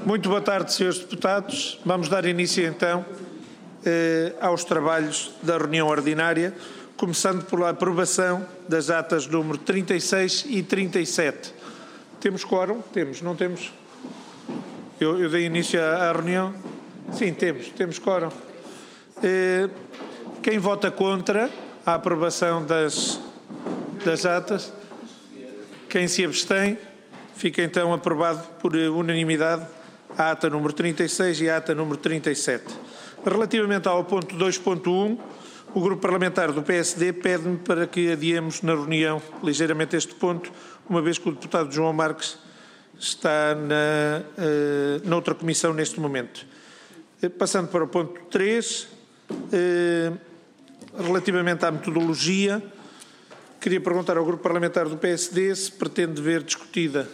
Muito boa tarde, senhores deputados. Vamos dar início, então, aos trabalhos da reunião ordinária, começando pela aprovação das atas número 36 e 37. Temos quórum? Temos, não temos? Eu dei início à reunião? Sim, temos quórum. Quem vota contra a aprovação das atas? Quem se abstém? Fica então aprovado por unanimidade a ata número 36 e a ata número 37. Relativamente ao ponto 2.1, o Grupo Parlamentar do PSD pede-me para que adiemos na reunião ligeiramente este ponto, uma vez que o deputado João Marques está noutra comissão neste momento. Passando para o ponto 3, relativamente à metodologia, queria perguntar ao Grupo Parlamentar do PSD se pretende ver discutida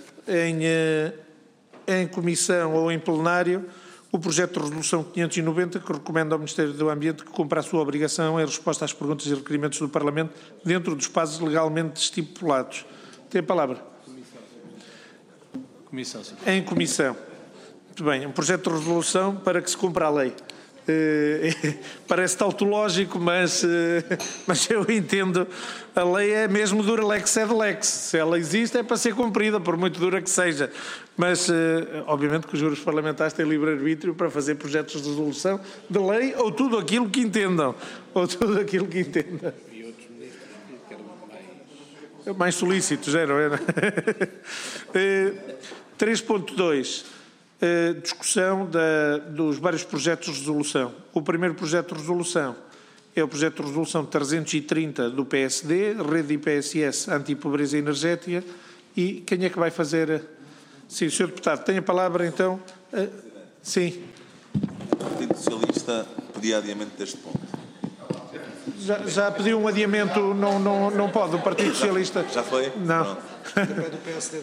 em comissão ou em plenário o projeto de resolução 590 que recomenda ao Ministério do Ambiente que cumpra a sua obrigação em resposta às perguntas e requerimentos do Parlamento dentro dos prazos legalmente estipulados. Tem a palavra. Comissão, sim. Em comissão. Muito bem, um projeto de resolução para que se cumpra a lei. Parece tautológico, mas eu entendo, a lei é mesmo dura lex sed lex, se ela existe é para ser cumprida, por muito dura que seja, mas obviamente que os grupos parlamentares têm livre-arbítrio para fazer projetos de resolução de lei ou tudo aquilo que entendam, E outros ministros que eram mais solícitos, não era? 3.2 discussão dos vários projetos de resolução. O primeiro projeto de resolução é o projeto de resolução 330 do PSD, Rede IPSS Antipobreza Energética. E quem é que vai fazer? Sim, o Sr. Deputado, tem a palavra então. Sim. O Partido Socialista pedia adiamento deste ponto. Já pediu um adiamento, não pode, o Partido Socialista. Já foi? Não. Também do PSD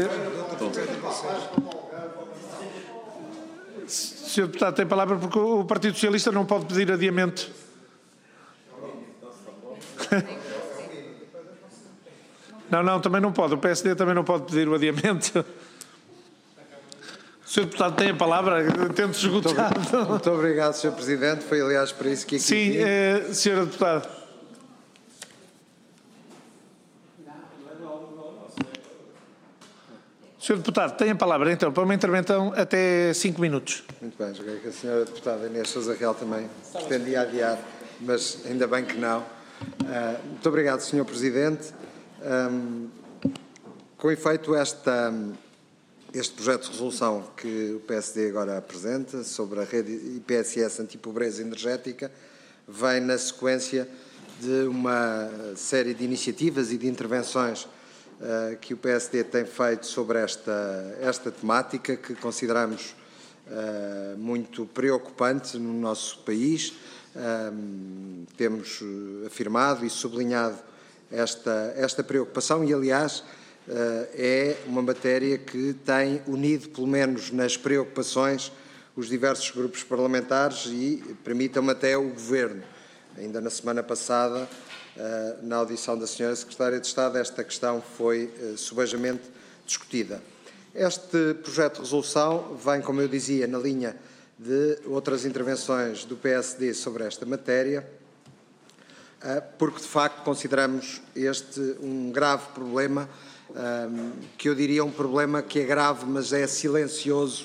Sr. Deputado, tem a palavra porque o Partido Socialista não pode pedir adiamento. Não, também não pode. O PSD também não pode pedir o adiamento. O Sr. Deputado tem a palavra, tento esgotar. Muito obrigado, Sr. Presidente. Foi, aliás, para isso que aqui Sim, Sra. Deputada. Sr. Deputado, tem a palavra, então, para uma intervenção até 5 minutos. Muito bem, julguei que a Sra. Deputada Inês Sousa Real também pretendia adiar, mas ainda bem que não. Muito obrigado, Sr. Presidente. Com efeito, este projeto de resolução que o PSD agora apresenta sobre a rede IPSS Antipobreza Energética vem na sequência de uma série de iniciativas e de intervenções que o PSD tem feito sobre esta temática que consideramos muito preocupante no nosso país. Temos afirmado e sublinhado esta preocupação e, aliás, é uma matéria que tem unido, pelo menos nas preocupações, os diversos grupos parlamentares e, permitam-me, até o Governo. Ainda na semana passada, na audição da Sra. Secretária de Estado, esta questão foi subejamente discutida. Este projeto de resolução vem, como eu dizia, na linha de outras intervenções do PSD sobre esta matéria, porque, de facto, consideramos este um grave problema, que eu diria um problema que é grave, mas é silencioso,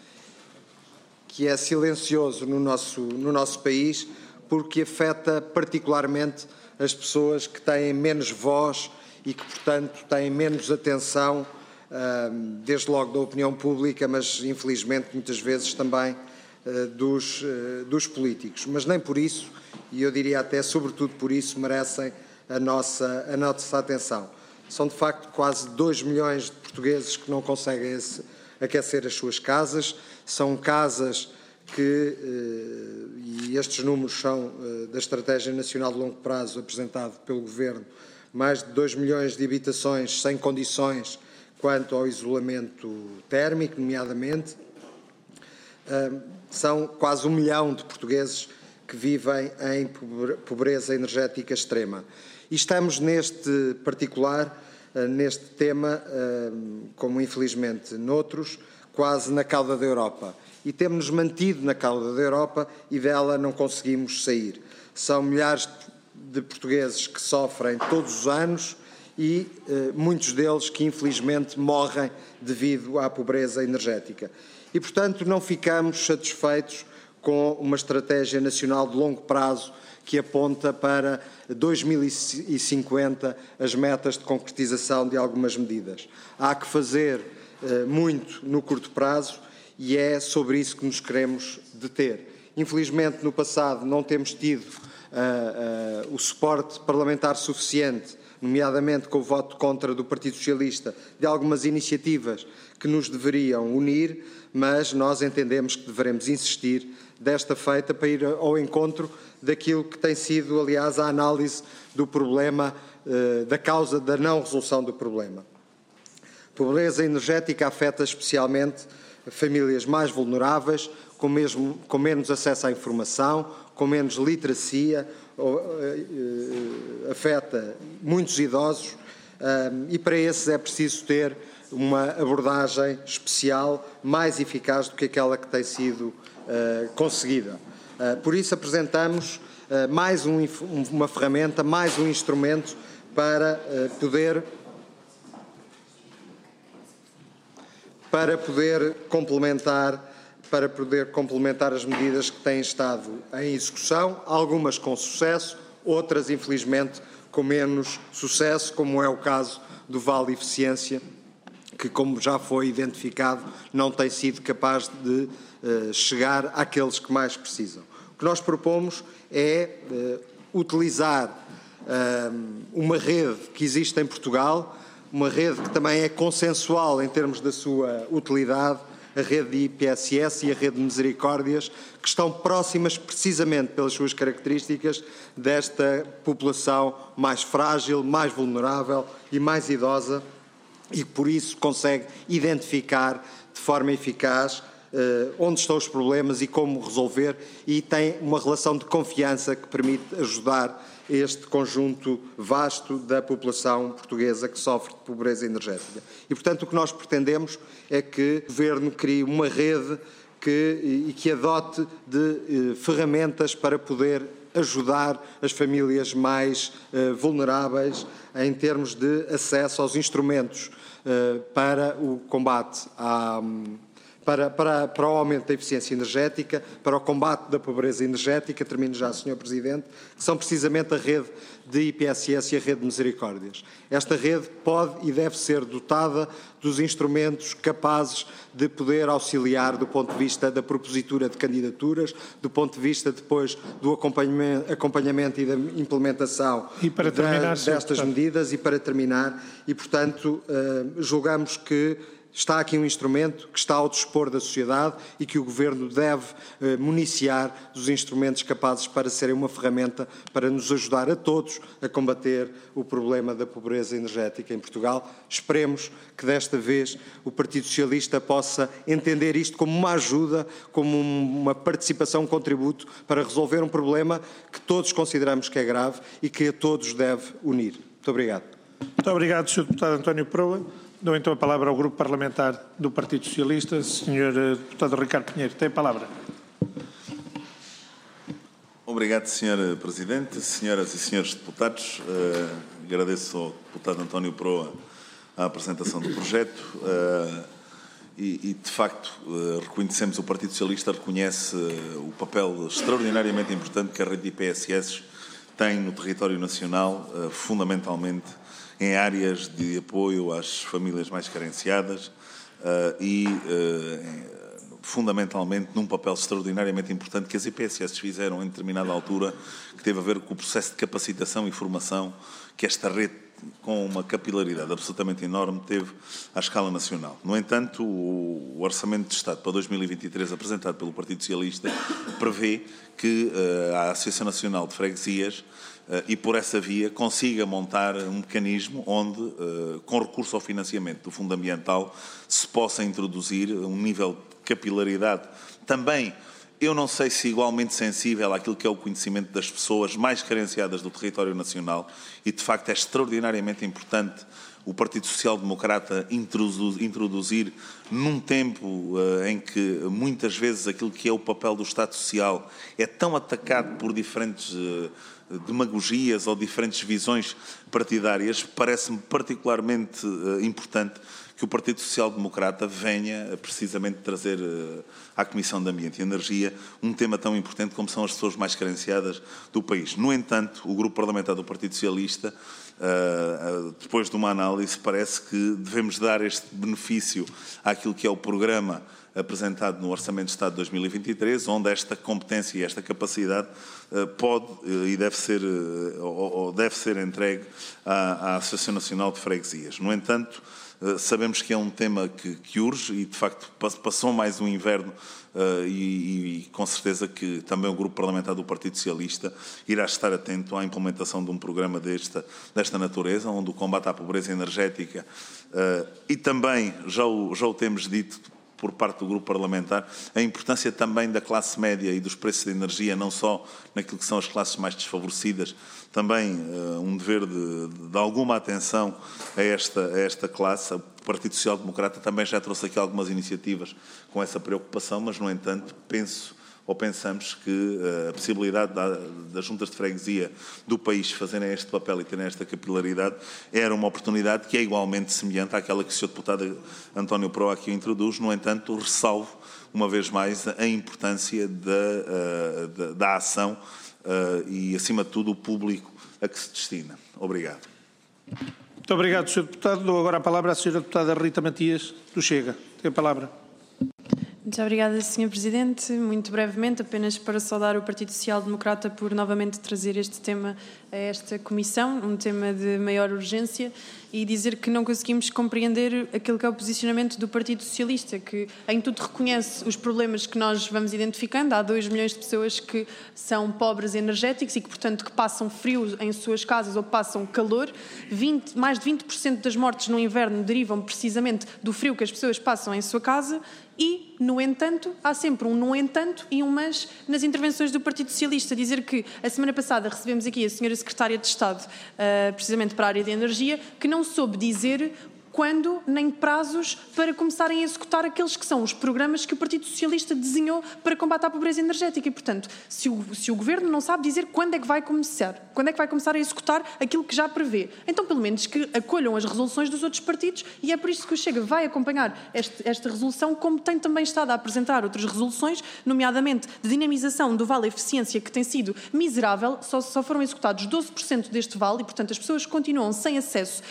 no nosso país, porque afeta particularmente as pessoas que têm menos voz e que, portanto, têm menos atenção, desde logo da opinião pública, mas, infelizmente, muitas vezes também dos políticos. Mas nem por isso, e eu diria até sobretudo por isso, merecem a nossa atenção. São, de facto, quase 2 milhões de portugueses que não conseguem aquecer as suas casas. São casas que, e estes números são da Estratégia Nacional de Longo Prazo apresentado pelo Governo, mais de 2 milhões de habitações sem condições quanto ao isolamento térmico, nomeadamente. São quase 1 milhão de portugueses que vivem em pobreza energética extrema. E estamos neste particular, neste tema, como infelizmente noutros, quase na cauda da Europa. E temos-nos mantido na cauda da Europa e dela não conseguimos sair. São milhares de portugueses que sofrem todos os anos e muitos deles que infelizmente morrem devido à pobreza energética. E, portanto, não ficamos satisfeitos com uma estratégia nacional de longo prazo que aponta para 2050 as metas de concretização de algumas medidas. Há que fazer muito no curto prazo e é sobre isso que nos queremos deter. Infelizmente, no passado, não temos tido o suporte parlamentar suficiente, nomeadamente com o voto contra do Partido Socialista, de algumas iniciativas que nos deveriam unir, mas nós entendemos que devemos insistir desta feita para ir ao encontro daquilo que tem sido, aliás, a análise do problema, da causa da não resolução do problema. A pobreza energética afeta especialmente famílias mais vulneráveis, com menos acesso à informação, com menos literacia, afeta muitos idosos e para esses é preciso ter uma abordagem especial mais eficaz do que aquela que tem sido conseguida. Por isso apresentamos mais uma ferramenta, mais um instrumento para poder complementar as medidas que têm estado em execução, algumas com sucesso, outras, infelizmente, com menos sucesso, como é o caso do Vale Eficiência, que, como já foi identificado, não tem sido capaz de chegar àqueles que mais precisam. O que nós propomos é utilizar uma rede que existe em Portugal, uma rede que também é consensual em termos da sua utilidade, a rede de IPSS e a rede de Misericórdias, que estão próximas precisamente pelas suas características desta população mais frágil, mais vulnerável e mais idosa e por isso consegue identificar de forma eficaz onde estão os problemas e como resolver e tem uma relação de confiança que permite ajudar este conjunto vasto da população portuguesa que sofre de pobreza energética. E, portanto, o que nós pretendemos é que o Governo crie uma rede que adote de ferramentas para poder ajudar as famílias mais vulneráveis em termos de acesso aos instrumentos para o combate para o aumento da eficiência energética, para o combate da pobreza energética, termino já, Sr. Presidente, que são precisamente a rede de IPSS e a rede de Misericórdias. Esta rede pode e deve ser dotada dos instrumentos capazes de poder auxiliar do ponto de vista da propositura de candidaturas, do ponto de vista depois do acompanhamento e da implementação destas medidas e para terminar, e portanto julgamos que está aqui um instrumento que está ao dispor da sociedade e que o Governo deve municiar dos instrumentos capazes para serem uma ferramenta para nos ajudar a todos a combater o problema da pobreza energética em Portugal. Esperemos que desta vez o Partido Socialista possa entender isto como uma ajuda, como uma participação, um contributo para resolver um problema que todos consideramos que é grave e que a todos deve unir. Muito obrigado. Muito obrigado, Sr. Deputado António Proa. Dou então a palavra ao Grupo Parlamentar do Partido Socialista. Sr. Deputado Ricardo Pinheiro, tem a palavra. Obrigado, Sr. Presidente, senhoras e senhores deputados. Agradeço ao deputado António Proa a apresentação do projeto e de facto, reconhecemos, o Partido Socialista reconhece o papel extraordinariamente importante que a rede de IPSS tem no território nacional, fundamentalmente em áreas de apoio às famílias mais carenciadas e, fundamentalmente, num papel extraordinariamente importante que as IPSS fizeram em determinada altura, que teve a ver com o processo de capacitação e formação que esta rede, com uma capilaridade absolutamente enorme, teve à escala nacional. No entanto, o Orçamento de Estado para 2023, apresentado pelo Partido Socialista, prevê que a Associação Nacional de Freguesias e por essa via consiga montar um mecanismo onde, com recurso ao financiamento do Fundo Ambiental, se possa introduzir um nível de capilaridade também, eu não sei se igualmente sensível àquilo que é o conhecimento das pessoas mais carenciadas do território nacional e, de facto, é extraordinariamente importante o Partido Social Democrata introduzir num tempo em que muitas vezes aquilo que é o papel do Estado Social é tão atacado por diferentes demagogias ou diferentes visões partidárias, parece-me particularmente importante que o Partido Social Democrata venha precisamente trazer à Comissão de Ambiente e Energia um tema tão importante como são as pessoas mais carenciadas do país. No entanto, o Grupo Parlamentar do Partido Socialista, depois de uma análise, parece que devemos dar este benefício àquilo que é o programa apresentado no Orçamento de Estado de 2023, onde esta competência e esta capacidade pode e deve ser entregue à Associação Nacional de Freguesias. No entanto, sabemos que é um tema que urge e, de facto, passou mais um inverno e com certeza que também o Grupo Parlamentar do Partido Socialista irá estar atento à implementação de um programa desta natureza, onde o combate à pobreza energética e também, já o temos dito, por parte do Grupo Parlamentar, a importância também da classe média e dos preços de energia, não só naquilo que são as classes mais desfavorecidas, também um dever de alguma atenção a esta classe. O Partido Social Democrata também já trouxe aqui algumas iniciativas com essa preocupação, mas, no entanto, pensamos que a possibilidade das juntas de freguesia do país fazerem este papel e terem esta capilaridade era uma oportunidade que é igualmente semelhante àquela que o Sr. Deputado António Proa aqui introduz. No entanto, ressalvo, uma vez mais, a importância da ação e, acima de tudo, o público a que se destina. Obrigado. Muito obrigado, Sr. Deputado. Dou agora a palavra à Sra. Deputada Rita Matias, do Chega. Tem a palavra. Muito obrigada, Sr. Presidente. Muito brevemente, apenas para saudar o Partido Social Democrata por novamente trazer este tema a esta Comissão, um tema de maior urgência, e dizer que não conseguimos compreender aquilo que é o posicionamento do Partido Socialista, que em tudo reconhece os problemas que nós vamos identificando. Há 2 milhões de pessoas que são pobres energéticos e que, portanto, que passam frio em suas casas ou passam calor. Mais de 20% das mortes no inverno derivam precisamente do frio que as pessoas passam em sua casa. E, no entanto, há sempre um no entanto e um mas nas intervenções do Partido Socialista. Dizer que a semana passada recebemos aqui a Sra. Secretária de Estado, precisamente para a área de energia, que não soube dizer quando nem prazos para começarem a executar aqueles que são os programas que o Partido Socialista desenhou para combate à pobreza energética. E, portanto, se o Governo não sabe dizer quando é que vai começar a executar aquilo que já prevê, então pelo menos que acolham as resoluções dos outros partidos, e é por isso que o Chega vai acompanhar esta resolução, como tem também estado a apresentar outras resoluções, nomeadamente de dinamização do vale eficiência, que tem sido miserável. Só foram executados 12% deste vale e, portanto, as pessoas continuam sem acesso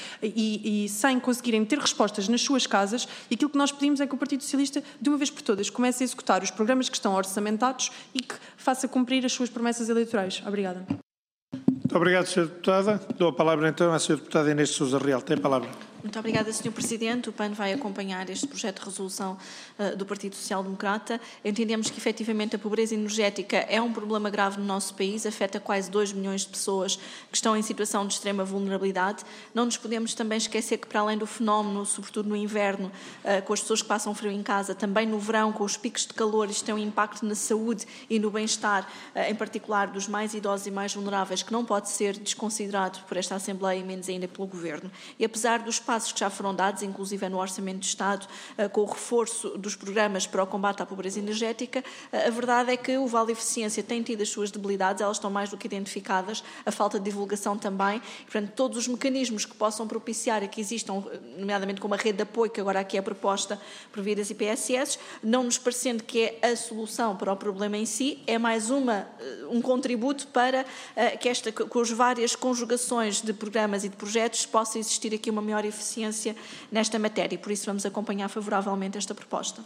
e sem conseguirem ter respostas nas suas casas, e aquilo que nós pedimos é que o Partido Socialista, de uma vez por todas, comece a executar os programas que estão orçamentados e que faça cumprir as suas promessas eleitorais. Obrigada. Muito obrigado, Sra. Deputada. Dou a palavra então à Sra. Deputada Inês de Sousa Real. Tem a palavra. Muito obrigada, Sr. Presidente. O PAN vai acompanhar este projeto de resolução do Partido Social Democrata. Entendemos que, efetivamente, a pobreza energética é um problema grave no nosso país, afeta quase 2 milhões de pessoas que estão em situação de extrema vulnerabilidade. Não nos podemos também esquecer que, para além do fenómeno, sobretudo no inverno, com as pessoas que passam frio em casa, também no verão, com os picos de calor, isto tem um impacto na saúde e no bem-estar, em particular dos mais idosos e mais vulneráveis, que não pode ser desconsiderado por esta Assembleia e menos ainda pelo Governo. E apesar dos passos que já foram dados, inclusive no Orçamento de Estado, com o reforço dos programas para o combate à pobreza energética, a verdade é que o Vale Eficiência tem tido as suas debilidades, elas estão mais do que identificadas, a falta de divulgação também, e, portanto, todos os mecanismos que possam propiciar a que existam, nomeadamente com uma rede de apoio, que agora aqui é proposta por via das IPSS, não nos parecendo que é a solução para o problema em si, é mais um contributo para que com as várias conjugações de programas e de projetos possa existir aqui uma maior eficiência nesta matéria, e por isso vamos acompanhar favoravelmente esta proposta.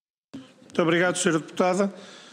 Muito obrigado, Sra. Deputada.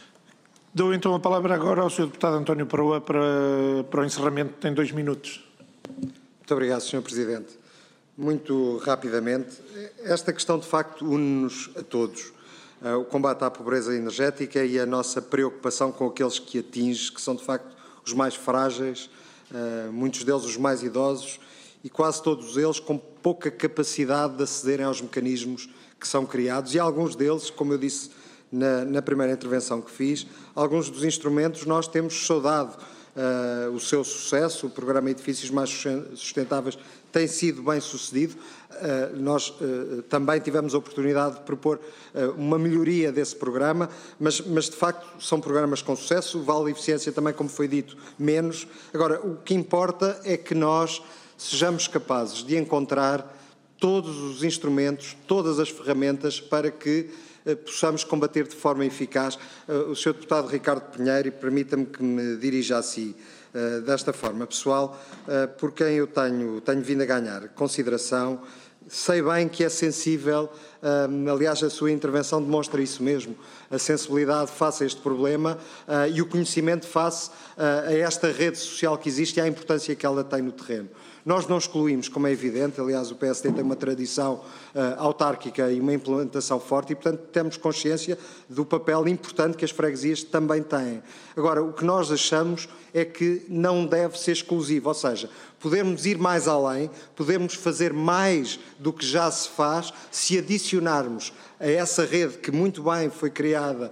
Dou então a palavra agora ao Sr. Deputado António Proa para o encerramento. Tem 2 minutos. Muito obrigado, Sr. Presidente. Muito rapidamente, esta questão de facto une-nos a todos. O combate à pobreza energética e a nossa preocupação com aqueles que atinge, que são de facto os mais frágeis, muitos deles os mais idosos, e quase todos eles com pouca capacidade de acederem aos mecanismos que são criados, e alguns deles, como eu disse na primeira intervenção que fiz, alguns dos instrumentos nós temos saudado o seu sucesso. O programa Edifícios Mais Sustentáveis tem sido bem sucedido. Nós também tivemos a oportunidade de propor uma melhoria desse programa, mas de facto são programas com sucesso. O Vale Eficiência também, como foi dito, menos. Agora, o que importa é que nós sejamos capazes de encontrar todos os instrumentos, todas as ferramentas para que possamos combater de forma eficaz. O Sr. Deputado Ricardo Pinheiro, e permita-me que me dirija a si desta forma, pessoal, por quem eu tenho vindo a ganhar consideração. Sei bem que é sensível, aliás, a sua intervenção demonstra isso mesmo, a sensibilidade face a este problema e o conhecimento face a esta rede social que existe e à importância que ela tem no terreno. Nós não excluímos, como é evidente, aliás, o PSD tem uma tradição autárquica e uma implementação forte e, portanto, temos consciência do papel importante que as freguesias também têm. Agora, o que nós achamos é que não deve ser exclusivo, ou seja, podemos ir mais além, podemos fazer mais do que já se faz se adicionarmos a essa rede que muito bem foi criada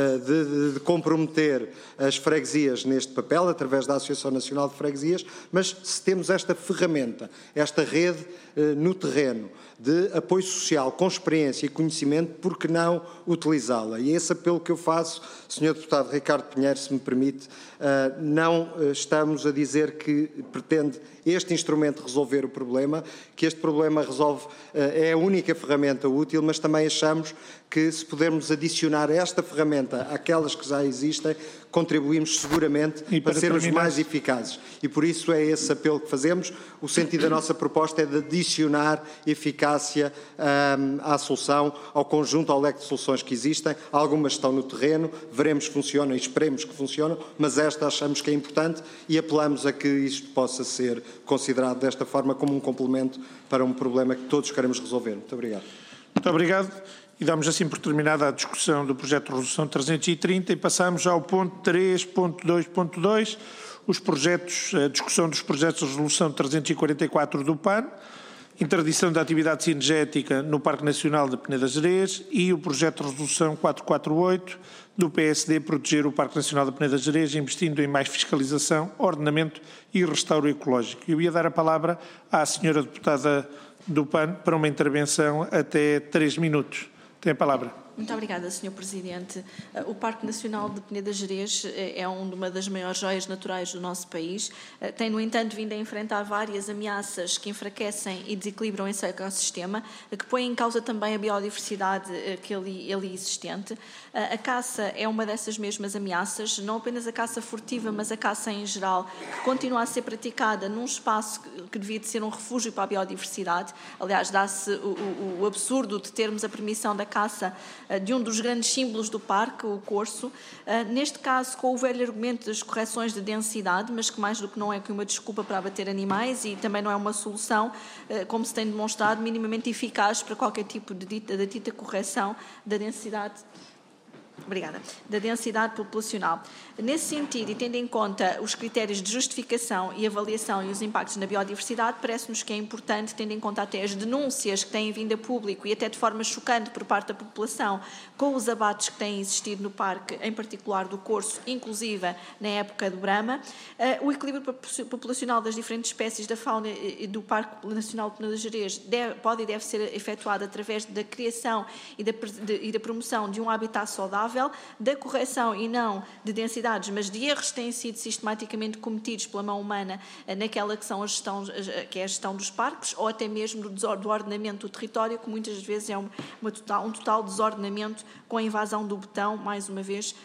de comprometer as freguesias neste papel, através da Associação Nacional de Freguesias, mas se temos esta ferramenta, esta rede no terreno de apoio social, com experiência e conhecimento, por que não utilizá-la? E esse apelo que eu faço, Sr. Deputado Ricardo Pinheiro, se me permite, não estamos a dizer que pretende este instrumento resolver o problema, que este problema resolve, é a única ferramenta útil, mas também achamos que se pudermos adicionar esta ferramenta àquelas que já existem, contribuímos seguramente para sermos mais eficazes. E por isso é esse apelo que fazemos. O sentido da nossa proposta é de adicionar eficácia à solução, ao conjunto, ao leque de soluções que existem. Algumas estão no terreno, veremos se funcionam e esperemos que funcionam, mas esta achamos que é importante e apelamos a que isto possa ser considerado desta forma como um complemento para um problema que todos queremos resolver. Muito obrigado. Muito obrigado. E damos assim por terminada a discussão do projeto de resolução 330 e passamos ao ponto 3.2.2, a discussão dos projetos de resolução 344 do PAN, interdição da atividade cinegética no Parque Nacional de Peneda Gerês e o projeto de resolução 448 do PSD, proteger o Parque Nacional de Peneda Gerês, investindo em mais fiscalização, ordenamento e restauro ecológico. Eu ia dar a palavra à senhora deputada do PAN para uma intervenção até 3 minutos. Tem a palavra. Muito obrigada, Sr. Presidente. O Parque Nacional de Peneda Gerês é uma das maiores joias naturais do nosso país. Tem, no entanto, vindo a enfrentar várias ameaças que enfraquecem e desequilibram esse ecossistema, que põem em causa também a biodiversidade que ali existente. A caça é uma dessas mesmas ameaças, não apenas a caça furtiva, mas a caça em geral, que continua a ser praticada num espaço que devia de ser um refúgio para a biodiversidade. Aliás, dá-se o absurdo de termos a permissão da caça de um dos grandes símbolos do parque, o corso, neste caso com o velho argumento das correções de densidade, mas que mais do que não é que uma desculpa para abater animais e também não é uma solução, como se tem demonstrado, minimamente eficaz para qualquer tipo de dita correção da densidade. Obrigada. Da densidade populacional. Nesse sentido, e tendo em conta os critérios de justificação e avaliação e os impactos na biodiversidade, parece-nos que é importante, tendo em conta até as denúncias que têm vindo a público e até de forma chocante por parte da população, com os abates que têm existido no parque, em particular do corso, inclusive na época do Brama, o equilíbrio populacional das diferentes espécies da fauna do Parque Nacional de Peneda Gerês pode e deve ser efetuado através da criação e da promoção de um habitat saudável, da correção e não de densidades, mas de erros que têm sido sistematicamente cometidos pela mão humana naquela que é a gestão dos parques, ou até mesmo do ordenamento do território, que muitas vezes é um total desordenamento com a invasão do betão, mais uma vez,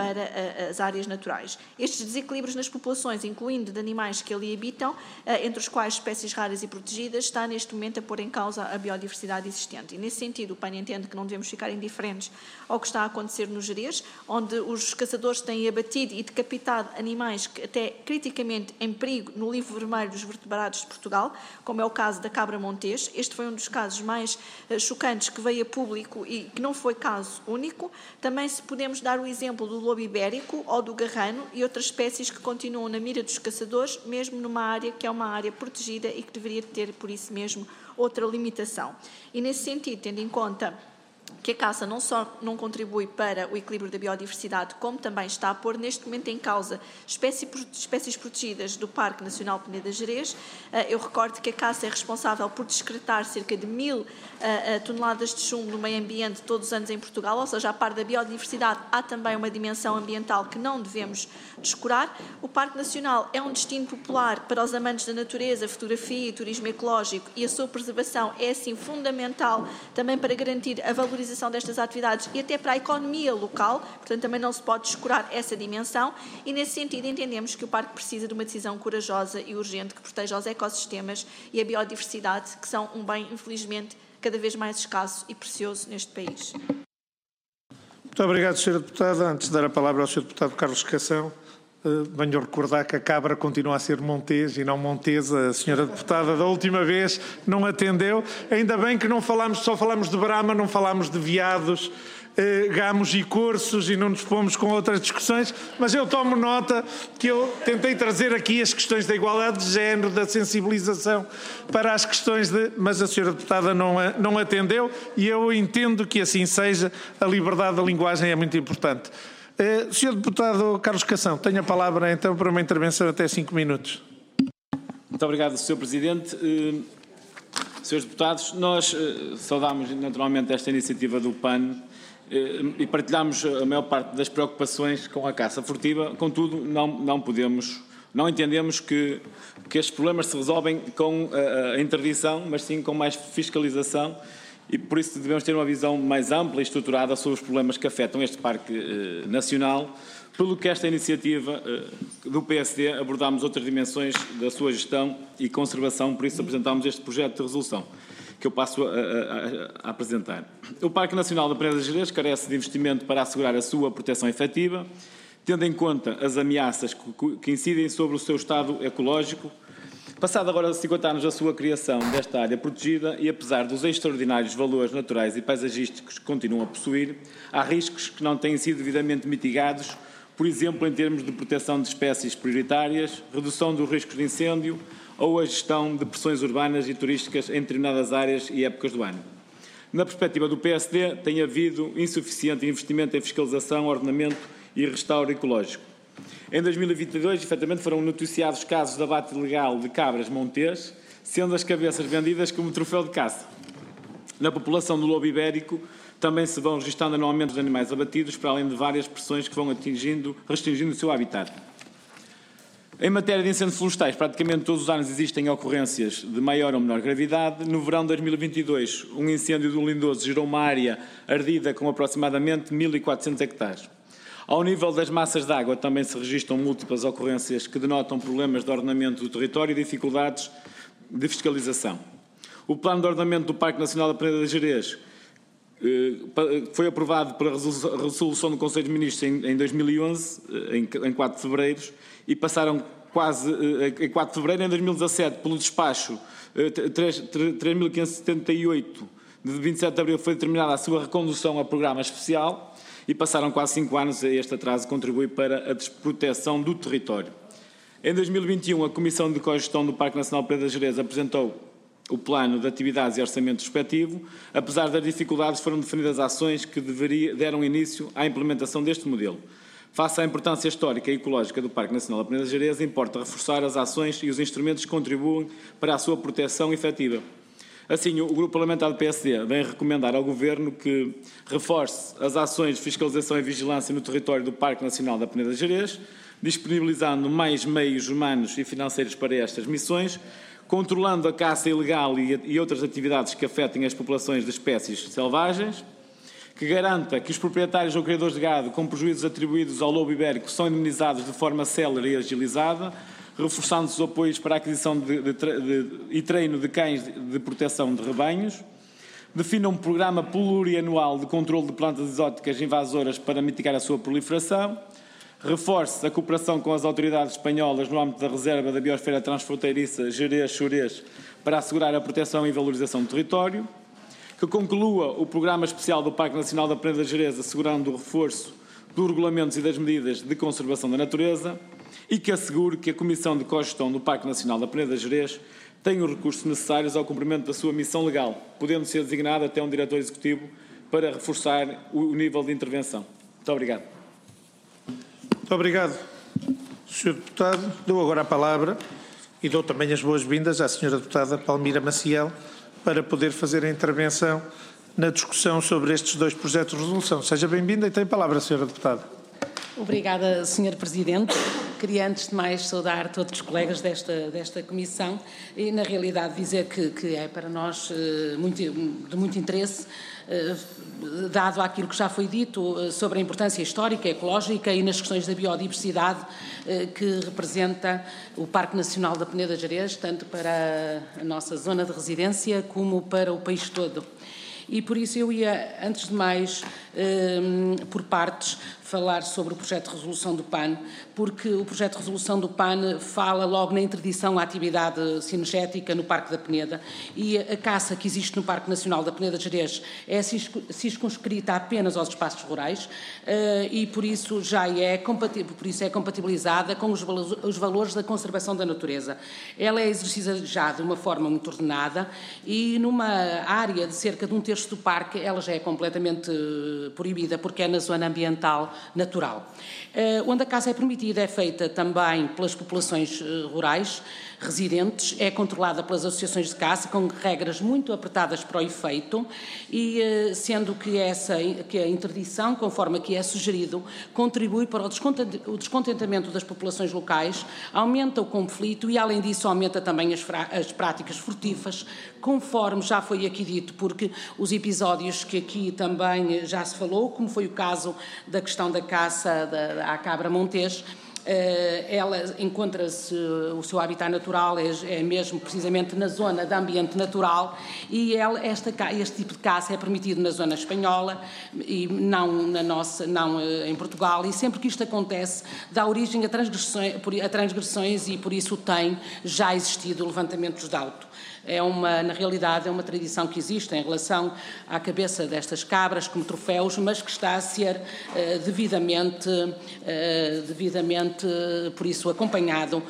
para as áreas naturais. Estes desequilíbrios nas populações, incluindo de animais que ali habitam, entre os quais espécies raras e protegidas, está neste momento a pôr em causa a biodiversidade existente. E nesse sentido, o PAN entende que não devemos ficar indiferentes ao que está a acontecer no Gerês, onde os caçadores têm abatido e decapitado animais que até criticamente em perigo no livro vermelho dos vertebrados de Portugal, como é o caso da cabra montês. Este foi um dos casos mais chocantes que veio a público e que não foi caso único. Também se podemos dar o exemplo do lobo ibérico ou do garrano e outras espécies que continuam na mira dos caçadores, mesmo numa área que é uma área protegida e que deveria ter, por isso mesmo, outra limitação. E nesse sentido, tendo em conta que a caça não só não contribui para o equilíbrio da biodiversidade, como também está a pôr neste momento em causa espécies protegidas do Parque Nacional Peneda Gerês. Eu recordo que a caça é responsável por descretar cerca de 1000 toneladas de chumbo no meio ambiente todos os anos em Portugal, ou seja, a par da biodiversidade há também uma dimensão ambiental que não devemos descurar. O Parque Nacional é um destino popular para os amantes da natureza, fotografia e turismo ecológico, e a sua preservação é assim fundamental também para garantir a valorização destas atividades e até para a economia local, portanto também não se pode descurar essa dimensão, e nesse sentido entendemos que o Parque precisa de uma decisão corajosa e urgente que proteja os ecossistemas e a biodiversidade, que são um bem, infelizmente, cada vez mais escasso e precioso neste país. Muito obrigado, Sra. Deputada. Antes de dar a palavra ao Sr. Deputado Carlos Cação, venho recordar que a cabra continua a ser Montes e não Montesa. A Sra. Deputada da última vez não atendeu. Ainda bem que não falamos, só falamos de Brahma, não falamos de veados, gamos e corços e não nos pomos com outras discussões, mas eu tomo nota que eu tentei trazer aqui as questões da igualdade de género, da sensibilização para as questões de... Mas a Sra. Deputada não atendeu e eu entendo que assim seja. A liberdade da linguagem é muito importante. Sr. Deputado Carlos Cação, tenho a palavra então para uma intervenção até 5 minutos. Muito obrigado, Sr. Presidente. Senhores deputados, nós saudamos naturalmente esta iniciativa do PAN e partilhamos a maior parte das preocupações com a caça furtiva, contudo não entendemos que estes problemas se resolvem com a interdição, mas sim com mais fiscalização, e por isso devemos ter uma visão mais ampla e estruturada sobre os problemas que afetam este Parque Nacional, pelo que esta iniciativa do PSD abordámos outras dimensões da sua gestão e conservação, por isso apresentámos este projeto de resolução, que eu passo a apresentar. O Parque Nacional da Peneda Gerês carece de investimento para assegurar a sua proteção efetiva, tendo em conta as ameaças que incidem sobre o seu estado ecológico. Passado agora 50 anos da sua criação desta área protegida e apesar dos extraordinários valores naturais e paisagísticos que continuam a possuir, há riscos que não têm sido devidamente mitigados, por exemplo, em termos de proteção de espécies prioritárias, redução dos riscos de incêndio ou a gestão de pressões urbanas e turísticas em determinadas áreas e épocas do ano. Na perspectiva do PSD, tem havido insuficiente investimento em fiscalização, ordenamento e restauro ecológico. Em 2022, efetivamente, foram noticiados casos de abate ilegal de cabras montês, sendo as cabeças vendidas como troféu de caça. Na população do lobo ibérico, também se vão registrando anualmente os animais abatidos, para além de várias pressões que vão restringindo o seu habitat. Em matéria de incêndios florestais, praticamente todos os anos existem ocorrências de maior ou menor gravidade. No verão de 2022, um incêndio do Lindoso gerou uma área ardida com aproximadamente 1.400 hectares. Ao nível das massas de água, também se registram múltiplas ocorrências que denotam problemas de ordenamento do território e dificuldades de fiscalização. O plano de ordenamento do Parque Nacional da Peneda Gerês foi aprovado pela resolução do Conselho de Ministros em 2011, em 4 de fevereiro, e passaram em 4 de fevereiro, em 2017, pelo despacho 3.578 de 27 de abril, foi determinada a sua recondução a programa especial, e passaram quase 5 anos e este atraso contribui para a desproteção do território. Em 2021, a Comissão de Cogestão do Parque Nacional de Peneda Gerês apresentou o plano de atividades e orçamento respectivo. Apesar das dificuldades, foram definidas ações que deram início à implementação deste modelo. Face à importância histórica e ecológica do Parque Nacional da Peneda Gerês, importa reforçar as ações e os instrumentos que contribuem para a sua proteção efetiva. Assim, o Grupo Parlamentar do PSD vem recomendar ao Governo que reforce as ações de fiscalização e vigilância no território do Parque Nacional da Peneda Gerês, disponibilizando mais meios humanos e financeiros para estas missões, controlando a caça ilegal e outras atividades que afetem as populações de espécies selvagens, que garanta que os proprietários ou criadores de gado com prejuízos atribuídos ao lobo ibérico são indemnizados de forma célere e agilizada, reforçando os apoios para a aquisição e treino de cães de proteção de rebanhos, defina um programa plurianual de controle de plantas exóticas invasoras para mitigar a sua proliferação, reforce a cooperação com as autoridades espanholas no âmbito da reserva da biosfera transfronteiriça Gerês-Xurés para assegurar a proteção e valorização do território, que conclua o programa especial do Parque Nacional da Peneda Gerês, assegurando o reforço dos regulamentos e das medidas de conservação da natureza, e que assegure que a Comissão de Cogestão do Parque Nacional da Peneda Gerês tem os recursos necessários ao cumprimento da sua missão legal, podendo ser designado até um diretor executivo para reforçar o nível de intervenção. Muito obrigado. Muito obrigado, Sr. Deputado. Dou agora a palavra e dou também as boas-vindas à Sra. Deputada Palmira Maciel para poder fazer a intervenção na discussão sobre estes dois projetos de resolução. Seja bem-vinda e tem a palavra, Sra. Deputada. Obrigada, Sr. Presidente. Queria, antes de mais, saudar todos os colegas desta comissão e, na realidade, dizer que é para nós de muito interesse, dado aquilo que já foi dito sobre a importância histórica, ecológica e nas questões da biodiversidade que representa o Parque Nacional da Peneda Gerês, tanto para a nossa zona de residência como para o país todo. E por isso eu ia, antes de mais, por partes, falar sobre o projeto de resolução do PAN, porque o projeto de resolução do PAN fala logo na interdição à atividade cinegética no Parque da Peneda, e a caça que existe no Parque Nacional da Peneda Gerês é circunscrita apenas aos espaços rurais e por isso é compatibilizada com os valores da conservação da natureza. Ela é exercida já de uma forma muito ordenada e numa área de cerca de 1/3 do parque ela já é completamente proibida porque é na zona ambiental natural. Onde a caça é permitida é feita também pelas populações rurais residentes, é controlada pelas associações de caça com regras muito apertadas para o efeito e sendo que a interdição, conforme aqui é sugerido, contribui para o descontentamento das populações locais, aumenta o conflito e, além disso, aumenta também as práticas furtivas, conforme já foi aqui dito, porque os episódios que aqui também já se falou, como foi o caso da questão da caça à cabra montés, ela encontra-se, o seu habitat natural é mesmo precisamente na zona de ambiente natural e este tipo de caça é permitido na zona espanhola e não em Portugal, e sempre que isto acontece dá origem a transgressões e por isso tem já existido o levantamento de auto. Na realidade, é uma tradição que existe em relação à cabeça destas cabras como troféus, mas que está a ser devidamente, por isso, acompanhado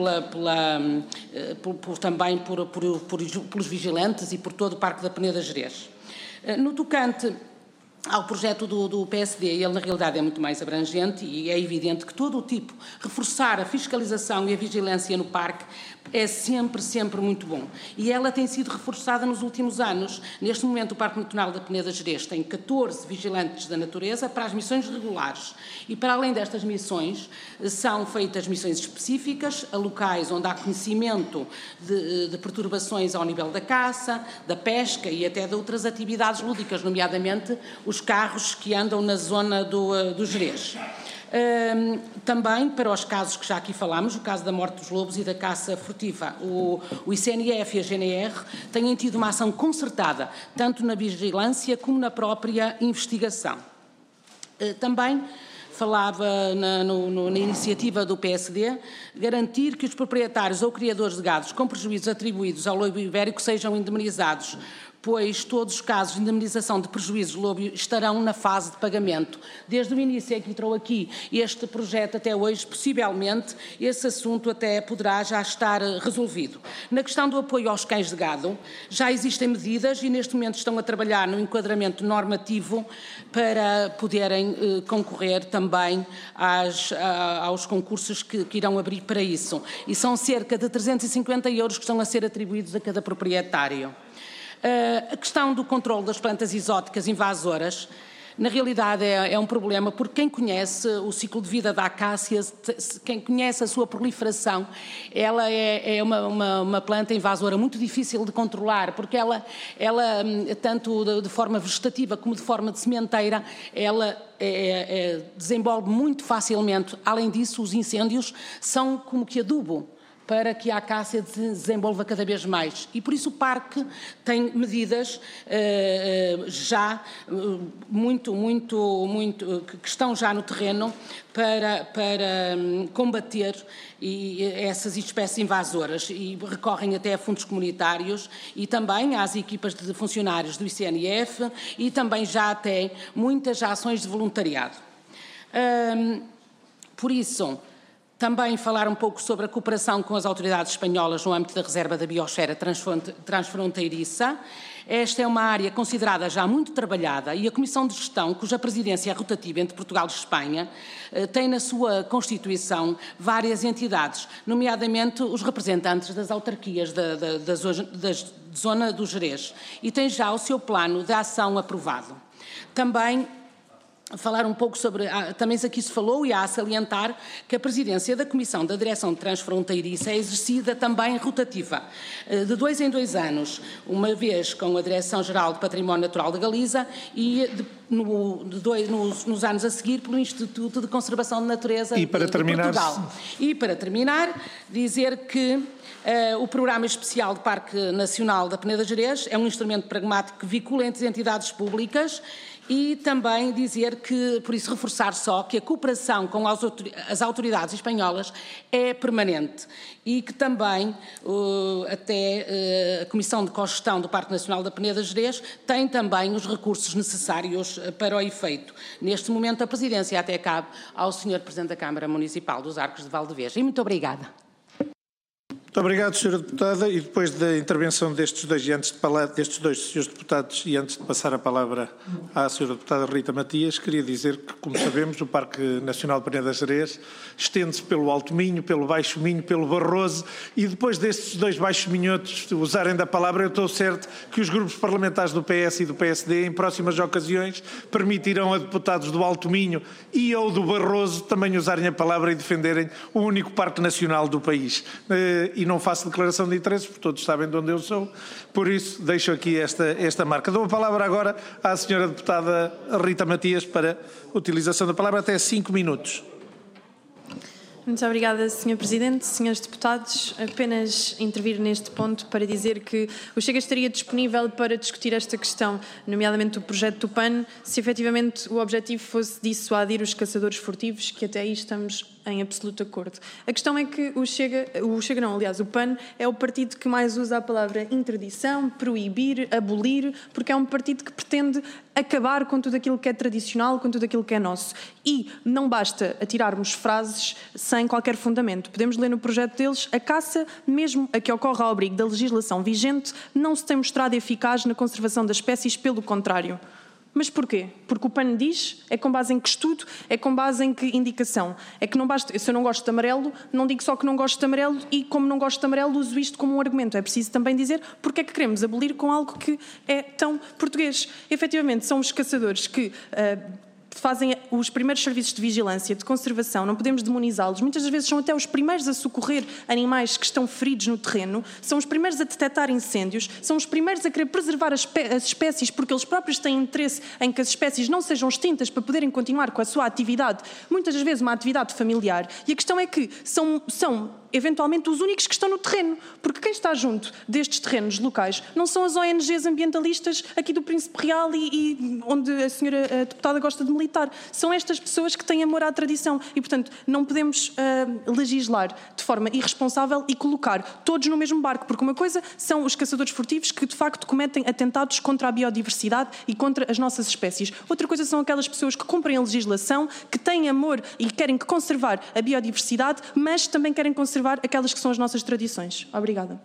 também pelos vigilantes e por todo o Parque da Peneda Gerês. No tocante ao projeto do PSD, ele na realidade é muito mais abrangente e é evidente que todo o tipo, reforçar a fiscalização e a vigilância no parque é sempre muito bom. E ela tem sido reforçada nos últimos anos. Neste momento o Parque Nacional da Peneda Gerês tem 14 vigilantes da natureza para as missões regulares e para além destas missões são feitas missões específicas a locais onde há conhecimento de perturbações ao nível da caça, da pesca e até de outras atividades lúdicas, nomeadamente os carros que andam na zona do Gerês. Também para os casos que já aqui falámos, o caso da morte dos lobos e da caça furtiva, o ICNF e a GNR têm tido uma ação concertada, tanto na vigilância como na própria investigação. Também falava na iniciativa do PSD, garantir que os proprietários ou criadores de gados com prejuízos atribuídos ao lobo ibérico sejam indemnizados, pois todos os casos de indemnização de prejuízos de lobo estarão na fase de pagamento. Desde o início é que entrou aqui este projeto até hoje, possivelmente esse assunto até poderá já estar resolvido. Na questão do apoio aos cães de gado, já existem medidas e neste momento estão a trabalhar no enquadramento normativo para poderem concorrer também aos concursos que irão abrir para isso. E são cerca de 350 € que estão a ser atribuídos a cada proprietário. A questão do controle das plantas exóticas invasoras, na realidade é um problema porque quem conhece o ciclo de vida da acácia, quem conhece a sua proliferação, ela é uma planta invasora muito difícil de controlar porque ela tanto de forma vegetativa como de forma de sementeira, ela desenvolve muito facilmente. Além disso, os incêndios são como que adubo para que a acácia desenvolva cada vez mais. E por isso o parque tem medidas já muito que estão já no terreno para combater essas espécies invasoras e recorrem até a fundos comunitários e também às equipas de funcionários do ICNF e também já até muitas ações de voluntariado. Por isso, também falar um pouco sobre a cooperação com as autoridades espanholas no âmbito da reserva da biosfera transfronteiriça. Esta é uma área considerada já muito trabalhada e a Comissão de Gestão, cuja presidência é rotativa entre Portugal e Espanha, tem na sua constituição várias entidades, nomeadamente os representantes das autarquias da zona do Gerês, e tem já o seu plano de ação aprovado. Também falar um pouco sobre, também aqui se falou e há a salientar que a presidência da Comissão da Direção Transfronteiriça é exercida também rotativa, de 2 em 2 anos, uma vez com a Direção-Geral de Património Natural de Galiza e nos anos a seguir pelo Instituto de Conservação de Natureza de Portugal. E para terminar, dizer que o Programa Especial de Parque Nacional da Peneda Gerês é um instrumento pragmático que vincula entre as entidades públicas e também dizer que, por isso reforçar só, que a cooperação com as autoridades espanholas é permanente e que também até a Comissão de Cogestão do Parque Nacional da Peneda Gerês tem também os recursos necessários para o efeito. Neste momento a presidência até cabe ao Sr. Presidente da Câmara Municipal dos Arcos de Valdevez. E muito obrigada. Muito obrigado, Sra. Deputada. E depois da intervenção destes dois senhores deputados e antes de passar a palavra à Sra. Deputada Rita Matias, queria dizer que, como sabemos, o Parque Nacional de Peneda Gerês estende-se pelo Alto Minho, pelo Baixo Minho, pelo Barroso, e depois destes dois baixos minhotos usarem da palavra, eu estou certo que os grupos parlamentares do PS e do PSD, em próximas ocasiões, permitirão a deputados do Alto Minho e ou do Barroso também usarem a palavra e defenderem o único Parque Nacional do país. E não faço declaração de interesses, porque todos sabem de onde eu sou, por isso deixo aqui esta marca. Dou a palavra agora à Sra. Deputada Rita Matias para a utilização da palavra até 5 minutos. Muito obrigada, Sr. Presidente. Senhores deputados, apenas intervir neste ponto para dizer que o Chega estaria disponível para discutir esta questão, nomeadamente o projeto do PAN, se efetivamente o objetivo fosse dissuadir os caçadores furtivos, que até aí estamos em absoluto acordo. A questão é que o PAN é o partido que mais usa a palavra interdição, proibir, abolir, porque é um partido que pretende acabar com tudo aquilo que é tradicional, com tudo aquilo que é nosso. E não basta atirarmos frases sem qualquer fundamento. Podemos ler no projeto deles: a caça, mesmo a que ocorre ao abrigo da legislação vigente, não se tem mostrado eficaz na conservação das espécies, pelo contrário. Mas porquê? Porque o PAN diz, é com base em que estudo, é com base em que indicação? É que não basta, se eu não gosto de amarelo, não digo só que não gosto de amarelo e, como não gosto de amarelo, uso isto como um argumento. É preciso também dizer porque é que queremos abolir com algo que é tão português. Efetivamente, são os caçadores que fazem os primeiros serviços de vigilância, de conservação, não podemos demonizá-los. Muitas das vezes são até os primeiros a socorrer animais que estão feridos no terreno, são os primeiros a detectar incêndios, são os primeiros a querer preservar as espécies porque eles próprios têm interesse em que as espécies não sejam extintas para poderem continuar com a sua atividade, muitas das vezes uma atividade familiar. E a questão é que são eventualmente os únicos que estão no terreno, porque quem está junto destes terrenos locais não são as ONGs ambientalistas aqui do Príncipe Real e onde a senhora deputada gosta de militar. São estas pessoas que têm amor à tradição e, portanto, não podemos legislar de forma irresponsável e colocar todos no mesmo barco, porque uma coisa são os caçadores furtivos que, de facto, cometem atentados contra a biodiversidade e contra as nossas espécies. Outra coisa são aquelas pessoas que cumprem a legislação, que têm amor e querem conservar a biodiversidade, mas também querem conservar aquelas que são as nossas tradições. Obrigada.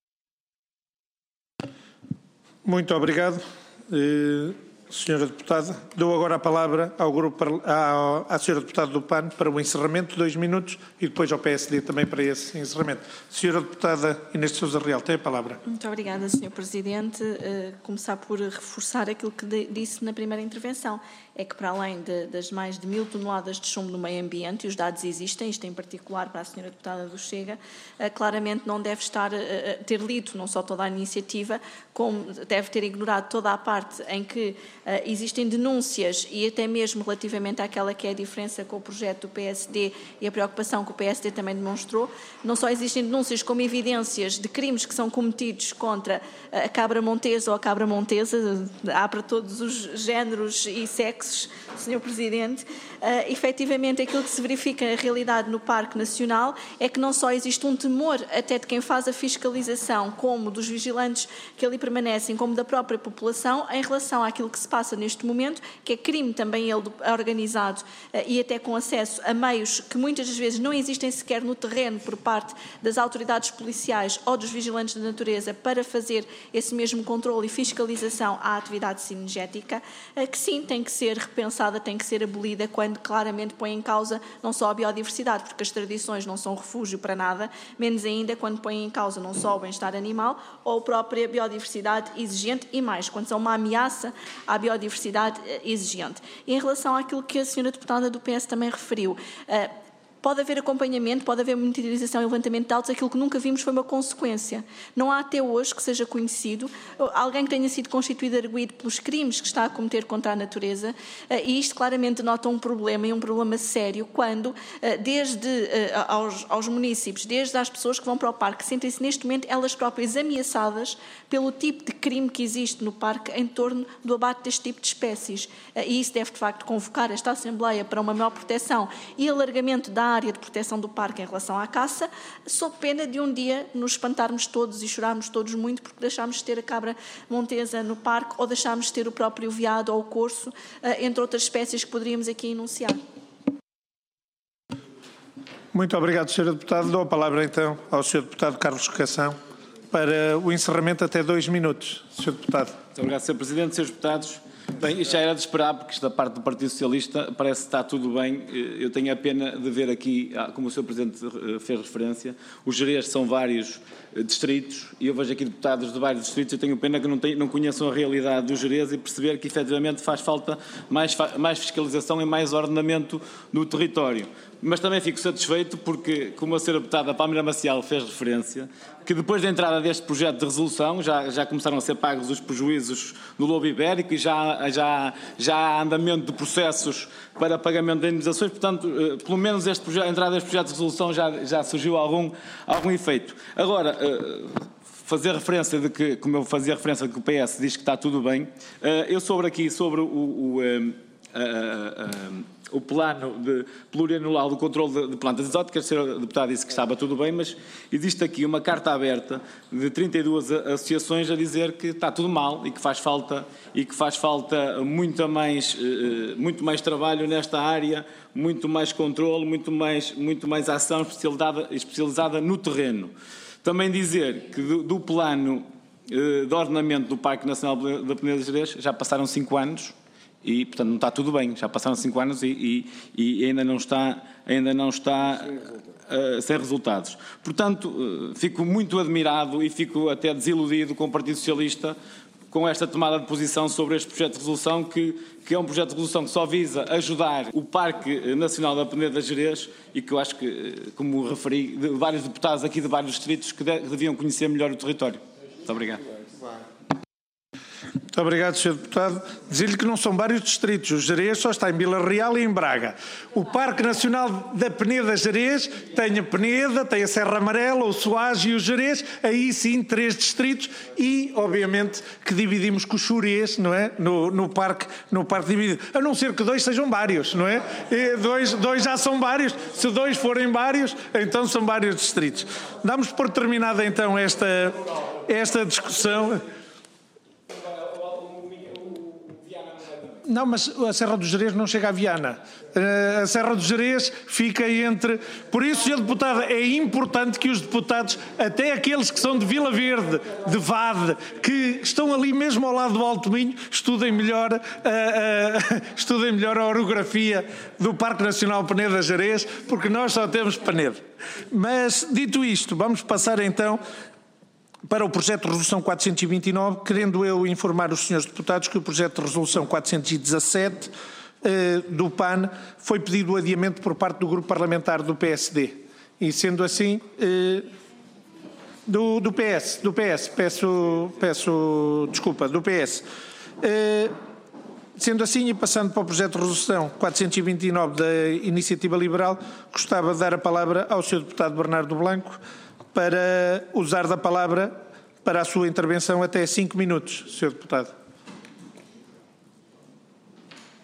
Muito obrigado, Sra. Deputada. Dou agora a palavra à Sra. Deputada do PAN para o encerramento, 2 minutos, e depois ao PSD também para esse encerramento. Sra. Deputada Inês de Sousa Real, tem a palavra. Muito obrigada, Sr. Presidente. Começar por reforçar aquilo que disse na primeira intervenção. É que, para além das mais de 1000 toneladas de chumbo no meio ambiente, e os dados existem, isto em particular para a Sra. Deputada do Chega, claramente não deve ter lido não só toda a iniciativa, como deve ter ignorado toda a parte em que existem denúncias, e até mesmo relativamente àquela que é a diferença com o projeto do PSD e a preocupação que o PSD também demonstrou. Não só existem denúncias, como evidências de crimes que são cometidos contra a cabra montesa ou a cabra montesa, há para todos os géneros e sexos, complexos, Sr. Presidente. Efetivamente, aquilo que se verifica na realidade no Parque Nacional é que não só existe um temor até de quem faz a fiscalização, como dos vigilantes que ali permanecem, como da própria população, em relação àquilo que se passa neste momento, que é crime também ele organizado e até com acesso a meios que muitas das vezes não existem sequer no terreno por parte das autoridades policiais ou dos vigilantes da natureza para fazer esse mesmo controle e fiscalização à atividade cinegética, que sim, tem que ser repensada, tem que ser abolida quando claramente põe em causa não só a biodiversidade, porque as tradições não são refúgio para nada, menos ainda quando põe em causa não só o bem-estar animal ou a própria biodiversidade exigente e mais, quando são uma ameaça à biodiversidade exigente. E em relação àquilo que a senhora deputada do PS também referiu, pode haver acompanhamento, pode haver monitorização e levantamento de dados, aquilo que nunca vimos foi uma consequência. Não há até hoje que seja conhecido alguém que tenha sido constituído arguido pelos crimes que está a cometer contra a natureza, e isto claramente denota um problema, e um problema sério, quando desde aos munícipes, desde às pessoas que vão para o parque, sentem-se neste momento elas próprias ameaçadas pelo tipo de crime que existe no parque em torno do abate deste tipo de espécies. E isso deve, de facto, convocar esta Assembleia para uma maior proteção e alargamento da área de proteção do parque em relação à caça, sob pena de um dia nos espantarmos todos e chorarmos todos muito porque deixámos de ter a cabra montesa no parque ou deixámos de ter o próprio veado ou o corso, entre outras espécies que poderíamos aqui enunciar. Muito obrigado, Sr. Deputado. Dou a palavra, então, ao Sr. Deputado Carlos Recação para o encerramento até 2 minutos. Sr. Deputado. Muito obrigado, Sr. Presidente, Srs. Deputados. Bem, isto já era de esperar, porque esta parte do Partido Socialista parece que está tudo bem. Eu tenho a pena de ver aqui, como o Sr. Presidente fez referência, os Gerês são vários distritos, e eu vejo aqui deputados de vários distritos. Eu tenho pena que não conheçam a realidade dos Gerês e perceber que, efetivamente, faz falta mais fiscalização e mais ordenamento no território. Mas também fico satisfeito porque, como a senhora deputada Palmeira Maciel fez referência, que depois da entrada deste projeto de resolução já começaram a ser pagos os prejuízos no lobo ibérico e já há andamento de processos para pagamento de indenizações. Portanto, pelo menos a entrada deste projeto de resolução já surgiu algum efeito. Agora, fazer referência de que, como eu fazia referência de que o PS diz que está tudo bem, eu sobre o plano plurianual do controle de plantas exóticas, a senhora deputada disse que estava tudo bem, mas existe aqui uma carta aberta de 32 associações a dizer que está tudo mal e que faz falta muito mais trabalho nesta área, muito mais controle, muito mais ação especializada no terreno. Também dizer que do plano de ordenamento do Parque Nacional da Peneda de Gerês já passaram 5 anos, e, portanto, não está tudo bem. Já passaram 5 anos e ainda não está sem resultados. Portanto, fico muito admirado e fico até desiludido com o Partido Socialista com esta tomada de posição sobre este projeto de resolução, que é um projeto de resolução que só visa ajudar o Parque Nacional da Peneda de Gerês e que eu acho que, como referi, de vários deputados aqui de vários distritos que deviam conhecer melhor o território. Muito obrigado. Muito obrigado, Sr. Deputado. Dizer-lhe que não são vários distritos. O Gerês só está em Vila Real e em Braga. O Parque Nacional da Peneda Gerês tem a Peneda, tem a Serra Amarela, o Soares e o Gerês. Aí sim, 3 distritos e, obviamente, que dividimos com o Xurés, não é? No parque dividido. A não ser que 2 sejam vários, não é? Dois já são vários. Se 2 forem vários, então são vários distritos. Damos por terminada, então, esta discussão. Não, mas a Serra do Gerês não chega a Viana. A Serra do Gerês fica entre... Por isso, Sr. Deputado, é importante que os deputados, até aqueles que são de Vila Verde, de Vade, que estão ali mesmo ao lado do Alto Minho, estudem melhor a orografia do Parque Nacional Peneda Gerês, porque nós só temos Peneda. Mas, dito isto, vamos passar então para o projeto de resolução 429, querendo eu informar os senhores deputados que o projeto de resolução 417 do PAN foi pedido o adiamento por parte do grupo parlamentar do PSD. E sendo assim, do PS, peço desculpa, do PS. Sendo assim, e passando para o projeto de resolução 429 da Iniciativa Liberal, gostava de dar a palavra ao Sr. Deputado Bernardo Blanco, para usar da palavra para a sua intervenção até 5 minutos, Sr. Deputado.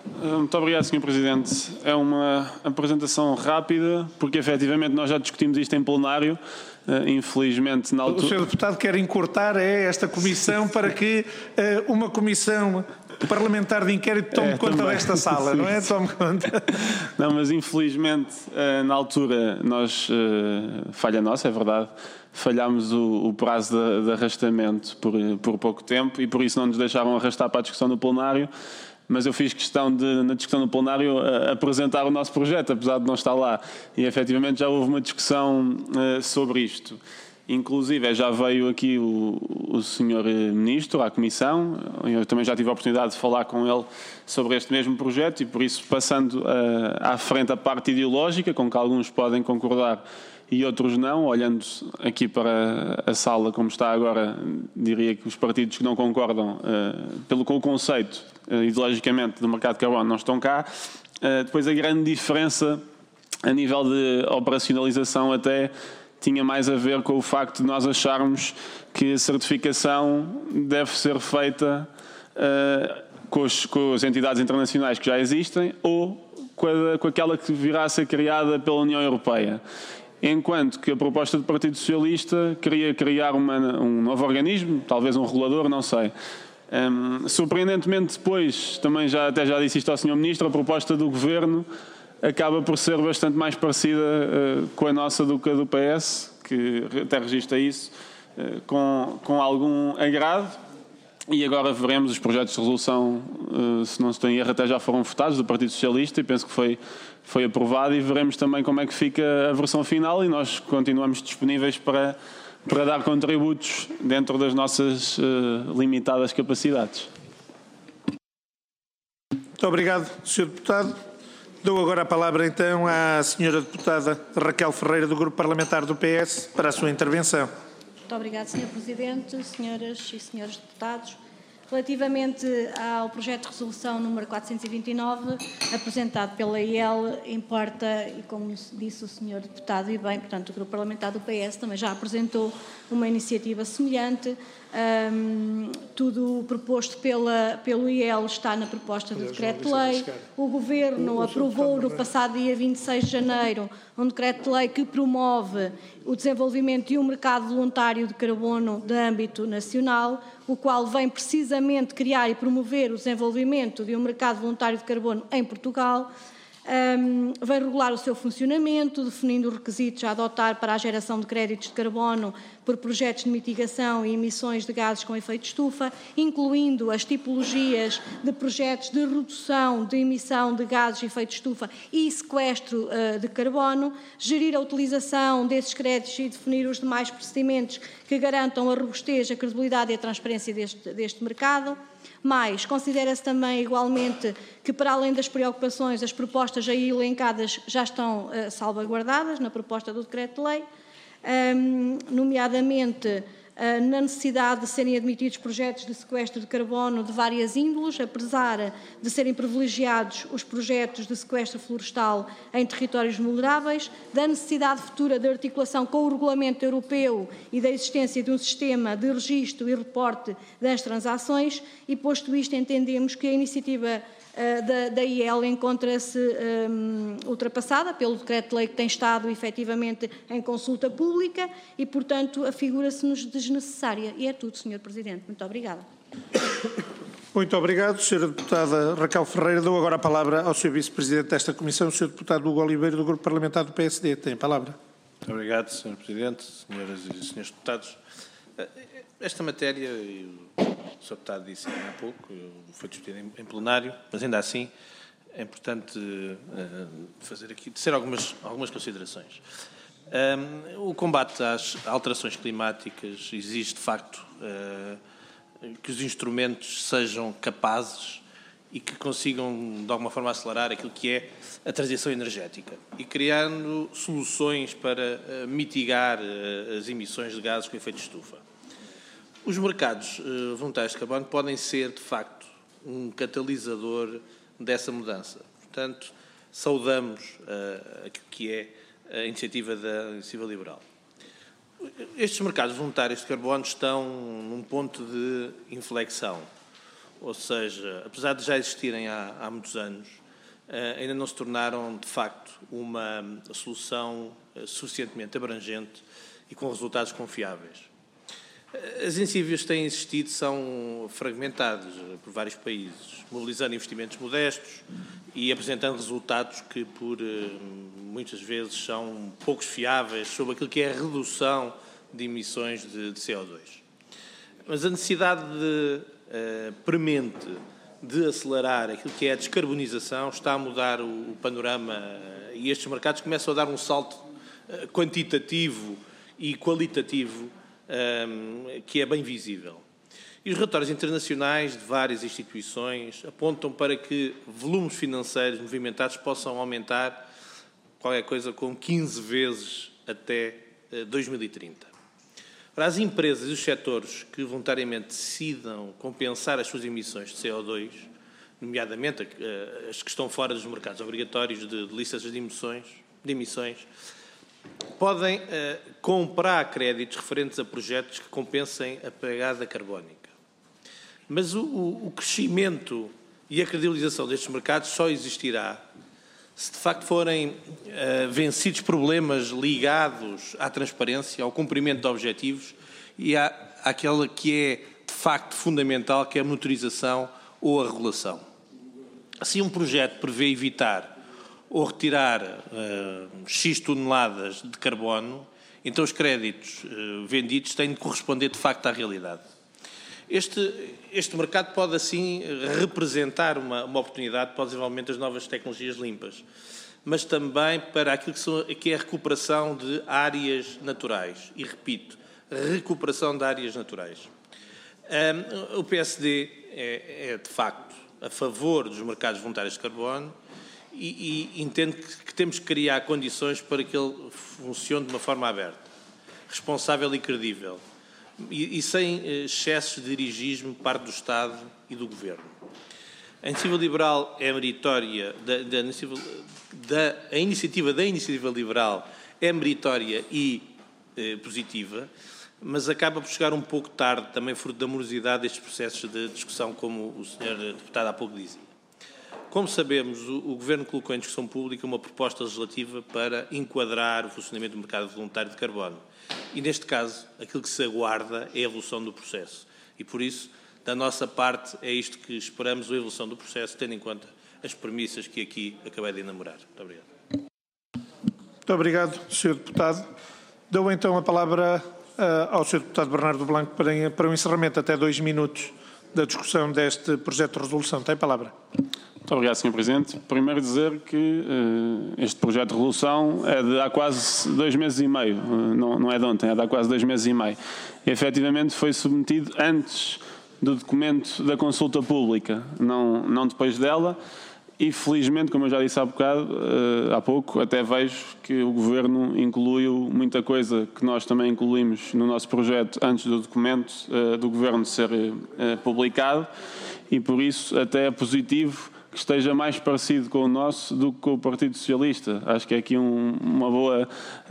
Muito obrigado, Sr. Presidente. É uma apresentação rápida, porque efetivamente nós já discutimos isto em plenário. Infelizmente, na altura... O Sr. Deputado quer encurtar esta comissão para que uma comissão parlamentar de inquérito tome conta também. desta sala, Sim, não é? Tome conta. Não, mas infelizmente, na altura, nós, falha nossa, é verdade, falhámos o prazo de arrastamento por pouco tempo e por isso não nos deixaram arrastar para a discussão no plenário. Mas eu fiz questão de, na discussão no plenário, apresentar o nosso projeto, apesar de não estar lá. E, efetivamente, já houve uma discussão sobre isto. Inclusive, já veio aqui o Sr. Ministro à Comissão. Eu também já tive a oportunidade de falar com ele sobre este mesmo projeto e, por isso, passando à frente a parte ideológica, com que alguns podem concordar e outros não, olhando aqui para a sala como está agora, diria que os partidos que não concordam com o conceito ideologicamente do mercado de carbono não estão cá. Depois a grande diferença a nível de operacionalização até tinha mais a ver com o facto de nós acharmos que a certificação deve ser feita com as entidades internacionais que já existem ou com aquela que virá a ser criada pela União Europeia. Enquanto que a proposta do Partido Socialista queria criar um novo organismo, talvez um regulador, não sei. Surpreendentemente depois, também já disse isto ao Sr. Ministro, a proposta do Governo acaba por ser bastante mais parecida com a nossa do que a do PS, que até registra isso, com algum agrado. E agora veremos os projetos de resolução, se não estou em erro, até já foram votados do Partido Socialista e penso que foi aprovado e veremos também como é que fica a versão final e nós continuamos disponíveis para dar contributos dentro das nossas limitadas capacidades. Muito obrigado, Sr. Deputado. Dou agora a palavra então à Sra. Deputada Raquel Ferreira, do Grupo Parlamentar do PS, para a sua intervenção. Muito obrigado, Sr. Presidente, senhoras e senhores deputados. Relativamente ao projeto de resolução número 429, apresentado pela IEL, importa, e como disse o Sr. Deputado e bem, portanto, o Grupo Parlamentar do PS também já apresentou uma iniciativa semelhante. Tudo proposto pelo IEL está na proposta de decreto-lei. O Governo aprovou no passado dia 26 de janeiro um decreto-lei que promove o desenvolvimento de um mercado voluntário de carbono de âmbito nacional, o qual vem precisamente criar e promover o desenvolvimento de um mercado voluntário de carbono em Portugal. Vai regular o seu funcionamento, definindo os requisitos a adotar para a geração de créditos de carbono por projetos de mitigação e emissões de gases com efeito de estufa, incluindo as tipologias de projetos de redução de emissão de gases de efeito de estufa e sequestro de carbono, gerir a utilização desses créditos e definir os demais procedimentos que garantam a robustez, a credibilidade e a transparência deste mercado. Mas considera-se também igualmente que, para além das preocupações, as propostas aí elencadas já estão salvaguardadas na proposta do decreto-lei, nomeadamente na necessidade de serem admitidos projetos de sequestro de carbono de várias índoles, apesar de serem privilegiados os projetos de sequestro florestal em territórios vulneráveis, da necessidade futura de articulação com o Regulamento Europeu e da existência de um sistema de registro e reporte das transações e, posto isto, entendemos que a iniciativa da IEL encontra-se ultrapassada pelo decreto-lei que tem estado efetivamente em consulta pública e, portanto, afigura-se-nos desnecessária. E é tudo, Sr. Presidente. Muito obrigada. Muito obrigado, Sra. Deputada Raquel Ferreira. Dou agora a palavra ao Sr. Vice-Presidente desta Comissão, o Sr. Deputado Hugo Oliveira, do Grupo Parlamentar do PSD. Tem a palavra. Muito obrigado, Sr. Presidente, senhoras e senhores deputados. Esta matéria, o Sr. Deputado disse há pouco, foi discutida em plenário, mas ainda assim é importante tecer algumas considerações. O combate às alterações climáticas exige, de facto, que os instrumentos sejam capazes e que consigam, de alguma forma, acelerar aquilo que é a transição energética e criando soluções para mitigar as emissões de gases com efeito de estufa. Os mercados voluntários de carbono podem ser, de facto, um catalisador dessa mudança. Portanto, saudamos aquilo que é a iniciativa da Iniciativa Liberal. Estes mercados voluntários de carbono estão num ponto de inflexão. ou seja, apesar de já existirem há muitos anos, ainda não se tornaram, de facto, uma solução suficientemente abrangente e com resultados confiáveis. As iniciativas que têm existido são fragmentadas por vários países, mobilizando investimentos modestos e apresentando resultados que, por muitas vezes, são poucos fiáveis sobre aquilo que é a redução de emissões de CO2. Mas a necessidade premente de acelerar aquilo que é a descarbonização está a mudar o panorama e estes mercados começam a dar um salto quantitativo e qualitativo que é bem visível. E os relatórios internacionais de várias instituições apontam para que volumes financeiros movimentados possam aumentar qualquer coisa como 15 vezes até 2030. Para as empresas e os setores que voluntariamente decidam compensar as suas emissões de CO2, nomeadamente as que estão fora dos mercados obrigatórios de licenças de emissões, podem comprar créditos referentes a projetos que compensem a pegada carbónica. Mas o crescimento e a credibilização destes mercados só existirá se de facto forem vencidos problemas ligados à transparência, ao cumprimento de objetivos e àquela que é de facto fundamental, que é a monitorização ou a regulação. Se um projeto prevê evitar ou retirar X toneladas de carbono, então os créditos vendidos têm de corresponder de facto à realidade. Este mercado pode, assim, representar uma oportunidade para o desenvolvimento das novas tecnologias limpas, mas também para aquilo que é a recuperação de áreas naturais. E, repito, recuperação de áreas naturais. O PSD é, de facto, a favor dos mercados voluntários de carbono e entende que temos que criar condições para que ele funcione de uma forma aberta, responsável e credível, e sem excessos de dirigismo por parte do Estado e do Governo. A iniciativa liberal é meritória, a iniciativa liberal é meritória e positiva, mas acaba por chegar um pouco tarde, também fruto da morosidade destes processos de discussão, como o Sr. Deputado há pouco dizia. Como sabemos, o Governo colocou em discussão pública uma proposta legislativa para enquadrar o funcionamento do mercado voluntário de carbono. E, neste caso, aquilo que se aguarda é a evolução do processo. E, por isso, da nossa parte, é isto que esperamos, a evolução do processo, tendo em conta as premissas que aqui acabei de enumerar. Muito obrigado. Muito obrigado, Sr. Deputado. Dou então a palavra ao Sr. Deputado Bernardo Blanco para o encerramento até 2 minutos da discussão deste projeto de resolução. Tem a palavra. Muito obrigado, Sr. Presidente. Primeiro dizer que este projeto de resolução é de há quase 2 meses e meio, não é de ontem, é de há quase 2 meses e meio. E, efetivamente, foi submetido antes do documento da consulta pública, não depois dela, e felizmente, como eu já disse há pouco, até vejo que o Governo incluiu muita coisa que nós também incluímos no nosso projeto antes do documento do Governo ser publicado, e por isso até é positivo que esteja mais parecido com o nosso do que com o Partido Socialista. Acho que é aqui uma boa,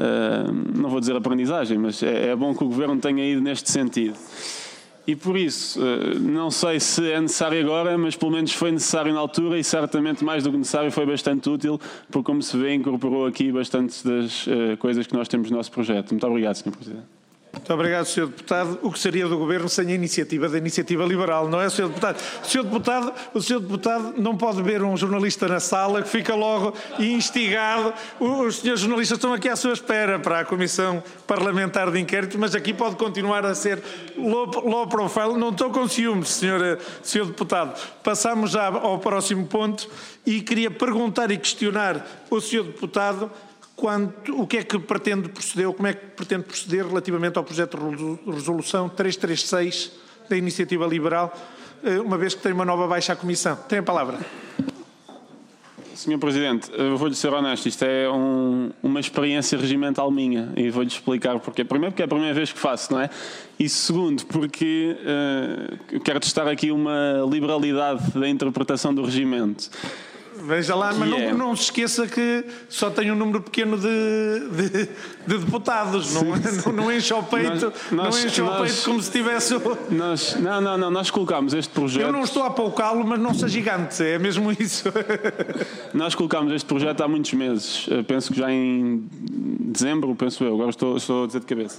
não vou dizer aprendizagem, mas é bom que o Governo tenha ido neste sentido. E por isso, não sei se é necessário agora, mas pelo menos foi necessário na altura e certamente mais do que necessário foi bastante útil, porque como se vê incorporou aqui bastantes das coisas que nós temos no nosso projeto. Muito obrigado, Sr. Presidente. Muito obrigado, Sr. Deputado. O que seria do Governo sem a iniciativa da Iniciativa Liberal, não é, Sr. Deputado? O Sr. Deputado não pode ver um jornalista na sala que fica logo instigado. Os senhores jornalistas estão aqui à sua espera para a Comissão Parlamentar de Inquérito, mas aqui pode continuar a ser low profile. Não estou com ciúmes, Sr. Deputado. Passamos já ao próximo ponto e queria perguntar e questionar o Sr. Deputado o que é que pretende proceder, ou como é que pretende proceder relativamente ao projeto de resolução 336 da Iniciativa Liberal, uma vez que tem uma nova baixa à Comissão. Tem a palavra. Sr. Presidente, eu vou-lhe ser honesto, isto é uma experiência regimental minha e vou-lhe explicar porquê. Primeiro, porque é a primeira vez que faço, não é? E segundo, porque quero testar aqui uma liberalidade da interpretação do regimento. Veja lá, mas não se esqueça que só tem um número pequeno de deputados. Não enche o peito, não enche o peito como se tivesse... Nós colocámos este projeto... Eu não estou a apoucá-lo, mas não seja gigante, é mesmo isso. Nós colocámos este projeto há muitos meses, penso que já em dezembro, penso eu, agora estou a dizer de cabeça.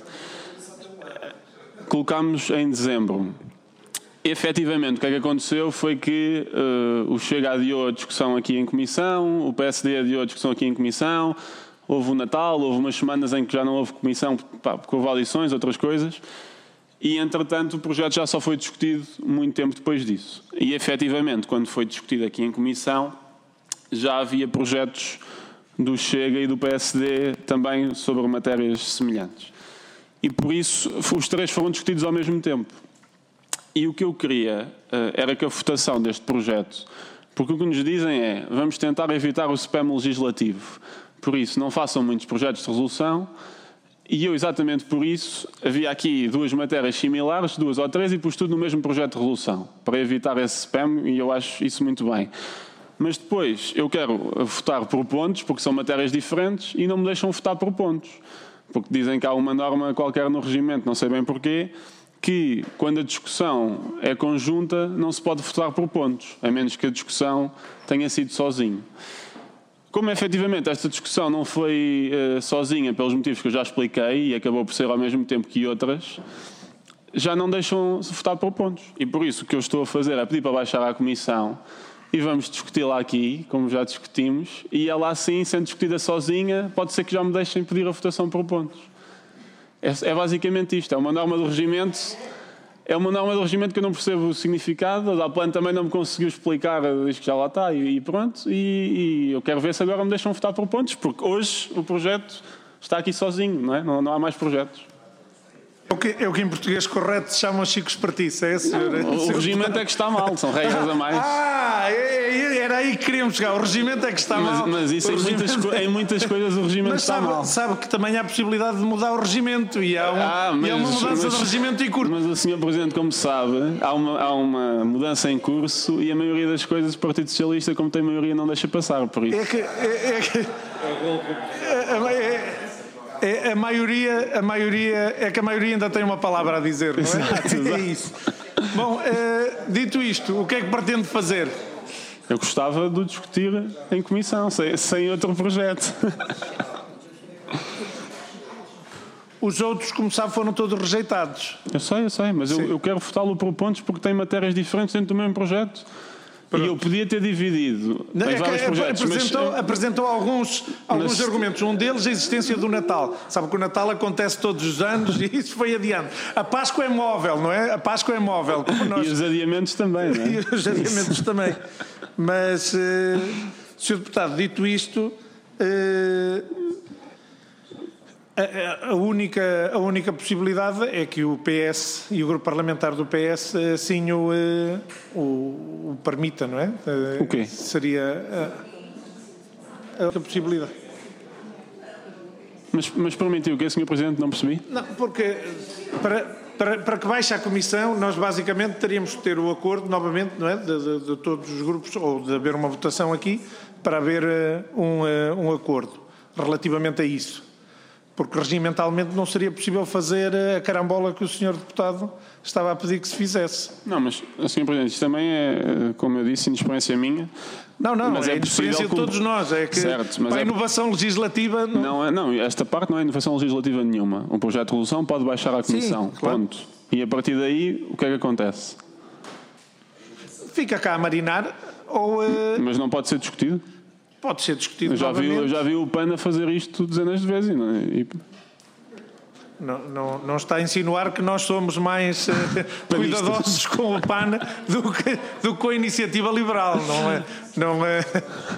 Colocámos em dezembro. Efetivamente, o que é que aconteceu foi que o Chega adiou a discussão aqui em comissão, o PSD adiou a discussão aqui em comissão, houve o Natal, houve umas semanas em que já não houve comissão, porque houve audições, outras coisas, e entretanto o projeto já só foi discutido muito tempo depois disso. E efetivamente, quando foi discutido aqui em comissão, já havia projetos do Chega e do PSD também sobre matérias semelhantes. E por isso os três foram discutidos ao mesmo tempo. E o que eu queria era que a votação deste projeto, porque o que nos dizem é, vamos tentar evitar o spam legislativo, por isso não façam muitos projetos de resolução, e eu exatamente por isso havia aqui duas matérias similares, 2 ou 3, e pus tudo no mesmo projeto de resolução, para evitar esse spam, e eu acho isso muito bem. Mas depois eu quero votar por pontos, porque são matérias diferentes, e não me deixam votar por pontos, porque dizem que há uma norma qualquer no regimento, não sei bem porquê, que quando a discussão é conjunta não se pode votar por pontos, a menos que a discussão tenha sido sozinho. Como efetivamente esta discussão não foi sozinha pelos motivos que eu já expliquei e acabou por ser ao mesmo tempo que outras, já não deixam votar por pontos. E por isso o que eu estou a fazer é pedir para baixar à comissão e vamos discuti-la aqui, como já discutimos, e ela assim, sendo discutida sozinha, pode ser que já me deixem pedir a votação por pontos. É basicamente isto, é uma norma do regimento, que eu não percebo o significado, a DAPLAN também não me conseguiu explicar, diz que já lá está e pronto, e eu quero ver se agora me deixam votar por pontos, porque hoje o projeto está aqui sozinho, não é? Não há mais projetos. É o que em português correto se chama Chico Espertice, é esse? O regimento é que está mal, são regras a mais. Era aí que queríamos chegar, o regimento é que está mal. Mas isso em muitas coisas o regimento está mal. Sabe que também há a possibilidade de mudar o regimento e há uma mudança de regimento em curso. Mas o Sr. Presidente, como sabe, há uma mudança em curso e a maioria das coisas do Partido Socialista, como tem maioria, não deixa passar, por isso. A maioria ainda tem uma palavra a dizer, não é? Exato. É isso. Bom, dito isto, o que é que pretende fazer? Eu gostava de discutir em comissão, sem outro projeto. Os outros, como sabe, foram todos rejeitados. Eu sei, mas eu quero votá-lo por pontos porque tem matérias diferentes dentro do mesmo projeto. Pronto. E eu podia ter dividido em vários projetos. Apresentou alguns argumentos. Um deles, a existência do Natal. Sabe que o Natal acontece todos os anos e isso foi adiante. A Páscoa é móvel, não é? A Páscoa é móvel. Como nós... E os adiamentos também, não é? E os adiamentos também. Mas, Sr. Deputado, dito isto... A única possibilidade é que o PS e o grupo parlamentar do PS assim o permita, não é? O quê? Seria a outra possibilidade. Mas permitiu o quê, Sr. Presidente? Não percebi? Não, porque para que baixe a Comissão, nós basicamente teríamos que ter o acordo novamente, não é? De todos os grupos, ou de haver uma votação aqui, para haver um acordo relativamente a isso. Porque regimentalmente não seria possível fazer a carambola que o Sr. Deputado estava a pedir que se fizesse. Não, mas, Sr. Presidente, isto também é, como eu disse, inexperiência minha. Não, mas é inexperiência de todos nós. É que certo, mas para a inovação legislativa... Não, esta parte não é inovação legislativa nenhuma. Um projeto de resolução pode baixar à Comissão. Sim, claro. Ponto. E a partir daí, o que é que acontece? Fica cá a marinar ou... Mas não pode ser discutido? Pode ser discutido eu já vi o PAN a fazer isto dezenas de vezes. Não está a insinuar que nós somos mais cuidadosos com o PAN do que com a iniciativa liberal, não é?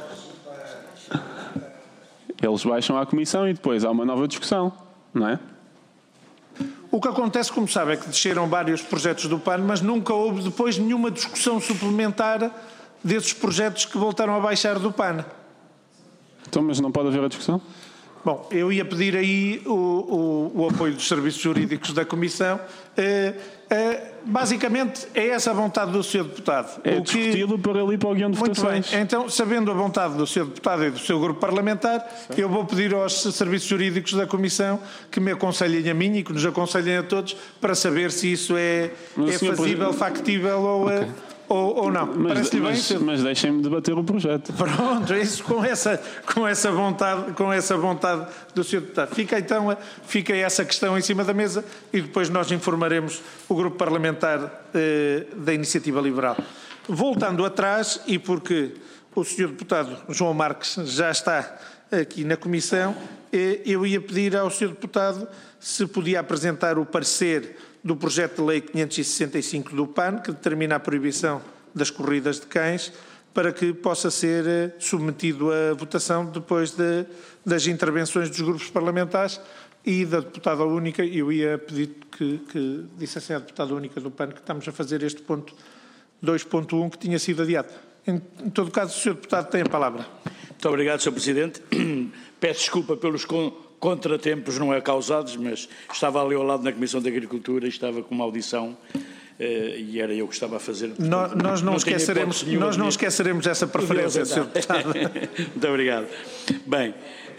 Eles baixam à Comissão e depois há uma nova discussão, não é? O que acontece, como sabe, é que desceram vários projetos do PAN, mas nunca houve depois nenhuma discussão suplementar desses projetos que voltaram a baixar do PAN. Então, mas não pode haver a discussão? Bom, eu ia pedir aí o apoio dos serviços jurídicos da Comissão. Basicamente, é essa a vontade do Sr. Deputado. É discuti-lo para ali para o guião de votações. Muito bem. Então, sabendo a vontade do Sr. Deputado e do seu grupo parlamentar, eu vou pedir aos serviços jurídicos da Comissão que me aconselhem a mim e que nos aconselhem a todos para saber se isso é fazível, factível ou não. Mas deixem-me debater o projeto. Pronto, é isso com essa vontade do Sr. Deputado. Fica essa questão em cima da mesa e depois nós informaremos o grupo parlamentar da Iniciativa Liberal. Voltando atrás, e porque o Sr. Deputado João Marques já está aqui na Comissão, eu ia pedir ao Sr. Deputado se podia apresentar o parecer do projeto de lei 565 do PAN, que determina a proibição das corridas de cães, para que possa ser submetido à votação depois das intervenções dos grupos parlamentares e da deputada única. Eu ia pedir que dissessem à deputada única do PAN que estamos a fazer este ponto 2.1 que tinha sido adiado. Em todo caso, o Sr. Deputado tem a palavra. Muito obrigado, Sr. Presidente. Peço desculpa pelos contratempos não é causados, mas estava ali ao lado na Comissão de Agricultura e estava com uma audição e era eu que estava a fazer. Portanto, nós não esqueceremos essa preferência, Sr. Deputado. Muito obrigado. Bem,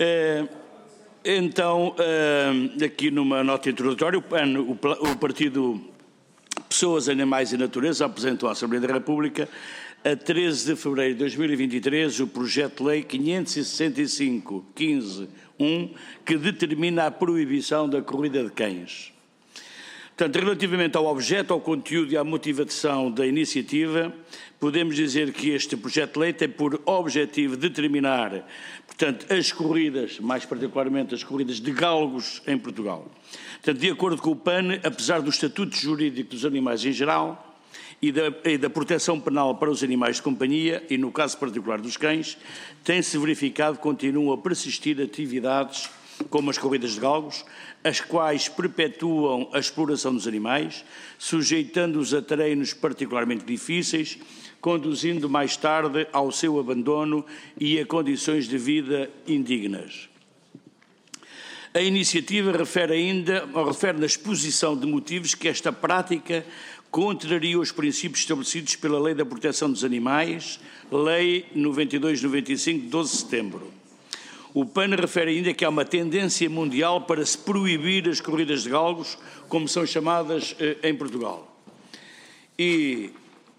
então, aqui numa nota introdutória, o Partido Pessoas, Animais e Natureza apresentou à Assembleia da República a 13 de fevereiro de 2023 o projeto de lei 565-15-1 que determina a proibição da corrida de cães. Portanto, relativamente ao objeto, ao conteúdo e à motivação da iniciativa, podemos dizer que este projeto de lei tem por objetivo determinar, portanto, as corridas, mais particularmente as corridas de galgos em Portugal. Portanto, de acordo com o PAN, apesar do estatuto jurídico dos animais em geral e da proteção penal para os animais de companhia, e no caso particular dos cães, tem-se verificado que continuam a persistir atividades como as corridas de galgos, as quais perpetuam a exploração dos animais, sujeitando-os a treinos particularmente difíceis, conduzindo mais tarde ao seu abandono e a condições de vida indignas. A iniciativa refere na exposição de motivos que esta prática contraria os princípios estabelecidos pela Lei da Proteção dos Animais, Lei 92/95, de 12 de setembro. O PAN refere ainda que há uma tendência mundial para se proibir as corridas de galgos, como são chamadas em Portugal. E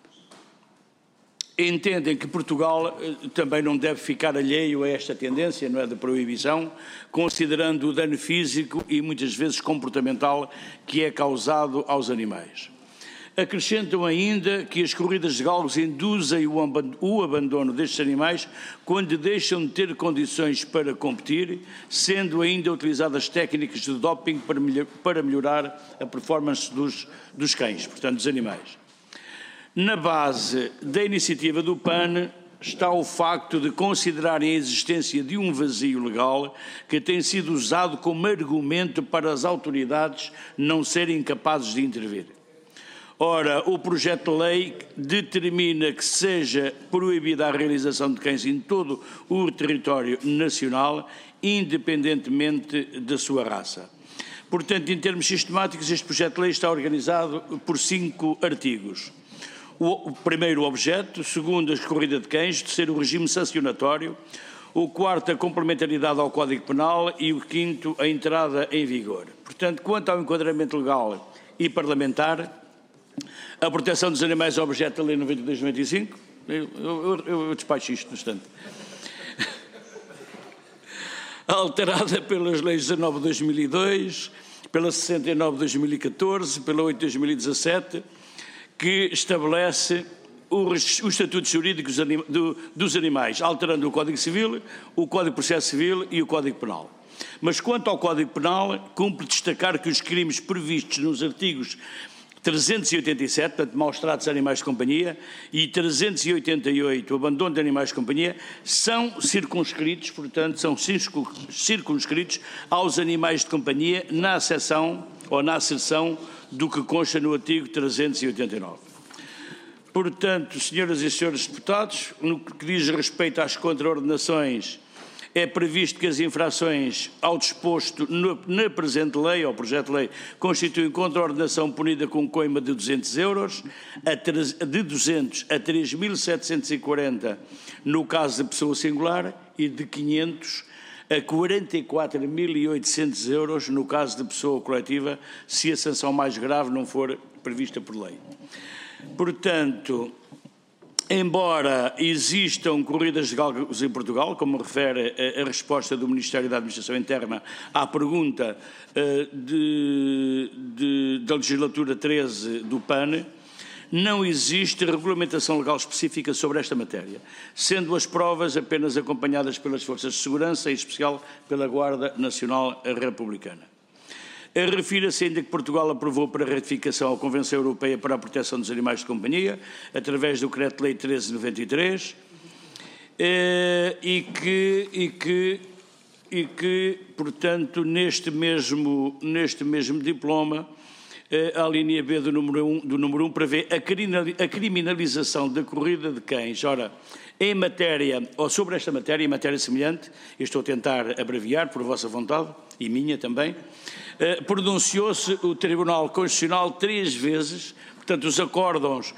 entendem que Portugal também não deve ficar alheio a esta tendência, não é, de proibição, considerando o dano físico e muitas vezes comportamental que é causado aos animais. Acrescentam ainda que as corridas de galgos induzem o abandono destes animais quando deixam de ter condições para competir, sendo ainda utilizadas técnicas de doping para melhorar a performance dos cães, portanto dos animais. Na base da iniciativa do PAN está o facto de considerarem a existência de um vazio legal que tem sido usado como argumento para as autoridades não serem capazes de intervir. Ora, o projeto de lei determina que seja proibida a realização de cães em todo o território nacional, independentemente da sua raça. Portanto, em termos sistemáticos, este projeto de lei está organizado por 5 artigos. O primeiro, o objeto; o segundo, a corrida de cães; o terceiro, o regime sancionatório; o quarto, a complementaridade ao Código Penal; e o quinto, a entrada em vigor. Portanto, quanto ao enquadramento legal e parlamentar, a proteção dos animais é objeto da Lei 92/95. Eu despacho isto no instante. Alterada pelas leis 19 de 2002, pela 69 de 2014, pela 8 de 2017, que estabelece os estatutos jurídicos dos animais, alterando o Código Civil, o Código de Processo Civil e o Código Penal. Mas quanto ao Código Penal, cumpre destacar que os crimes previstos nos artigos 387, portanto, maus tratos a animais de companhia, e 388, o abandono de animais de companhia, são circunscritos, portanto, são circunscritos aos animais de companhia na seção ou na seção do que consta no artigo 389. Portanto, senhoras e senhores deputados, no que diz respeito às contraordenações, é previsto que as infrações ao disposto na presente lei, ou projeto de lei, constituem contraordenação punida com coima de 200 euros, de 200 a 3.740 no caso de pessoa singular e de 500 a 44.800 euros no caso de pessoa coletiva, se a sanção mais grave não for prevista por lei. Portanto, embora existam corridas de galgos em Portugal, como refere a resposta do Ministério da Administração Interna à pergunta da legislatura 13 do PAN, não existe regulamentação legal específica sobre esta matéria, sendo as provas apenas acompanhadas pelas forças de segurança, em especial pela Guarda Nacional Republicana. Refira-se ainda que Portugal aprovou para ratificação a Convenção Europeia para a Proteção dos Animais de Companhia, através do Decreto-Lei 1393, e que, portanto, neste mesmo diploma, a linha B do número 1 prevê a criminalização da corrida de cães. Ora, em matéria, ou sobre esta matéria, em matéria semelhante, eu estou a tentar abreviar por vossa vontade, e minha também, pronunciou-se o Tribunal Constitucional 3 vezes, portanto, os acórdãos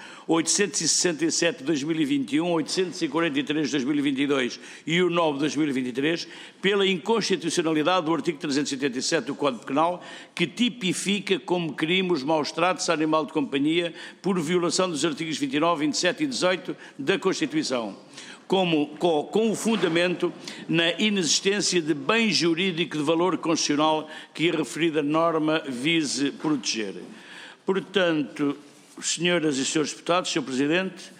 867 de 2021, 843 de 2022 e o 9 de 2023, pela inconstitucionalidade do artigo 387 do Código Penal, que tipifica como crime os maus-tratos a animal de companhia por violação dos artigos 29, 27 e 18 da Constituição, com o fundamento na inexistência de bem jurídico de valor constitucional que a referida norma vise proteger. Portanto, senhoras e senhores deputados, Sr. Presidente,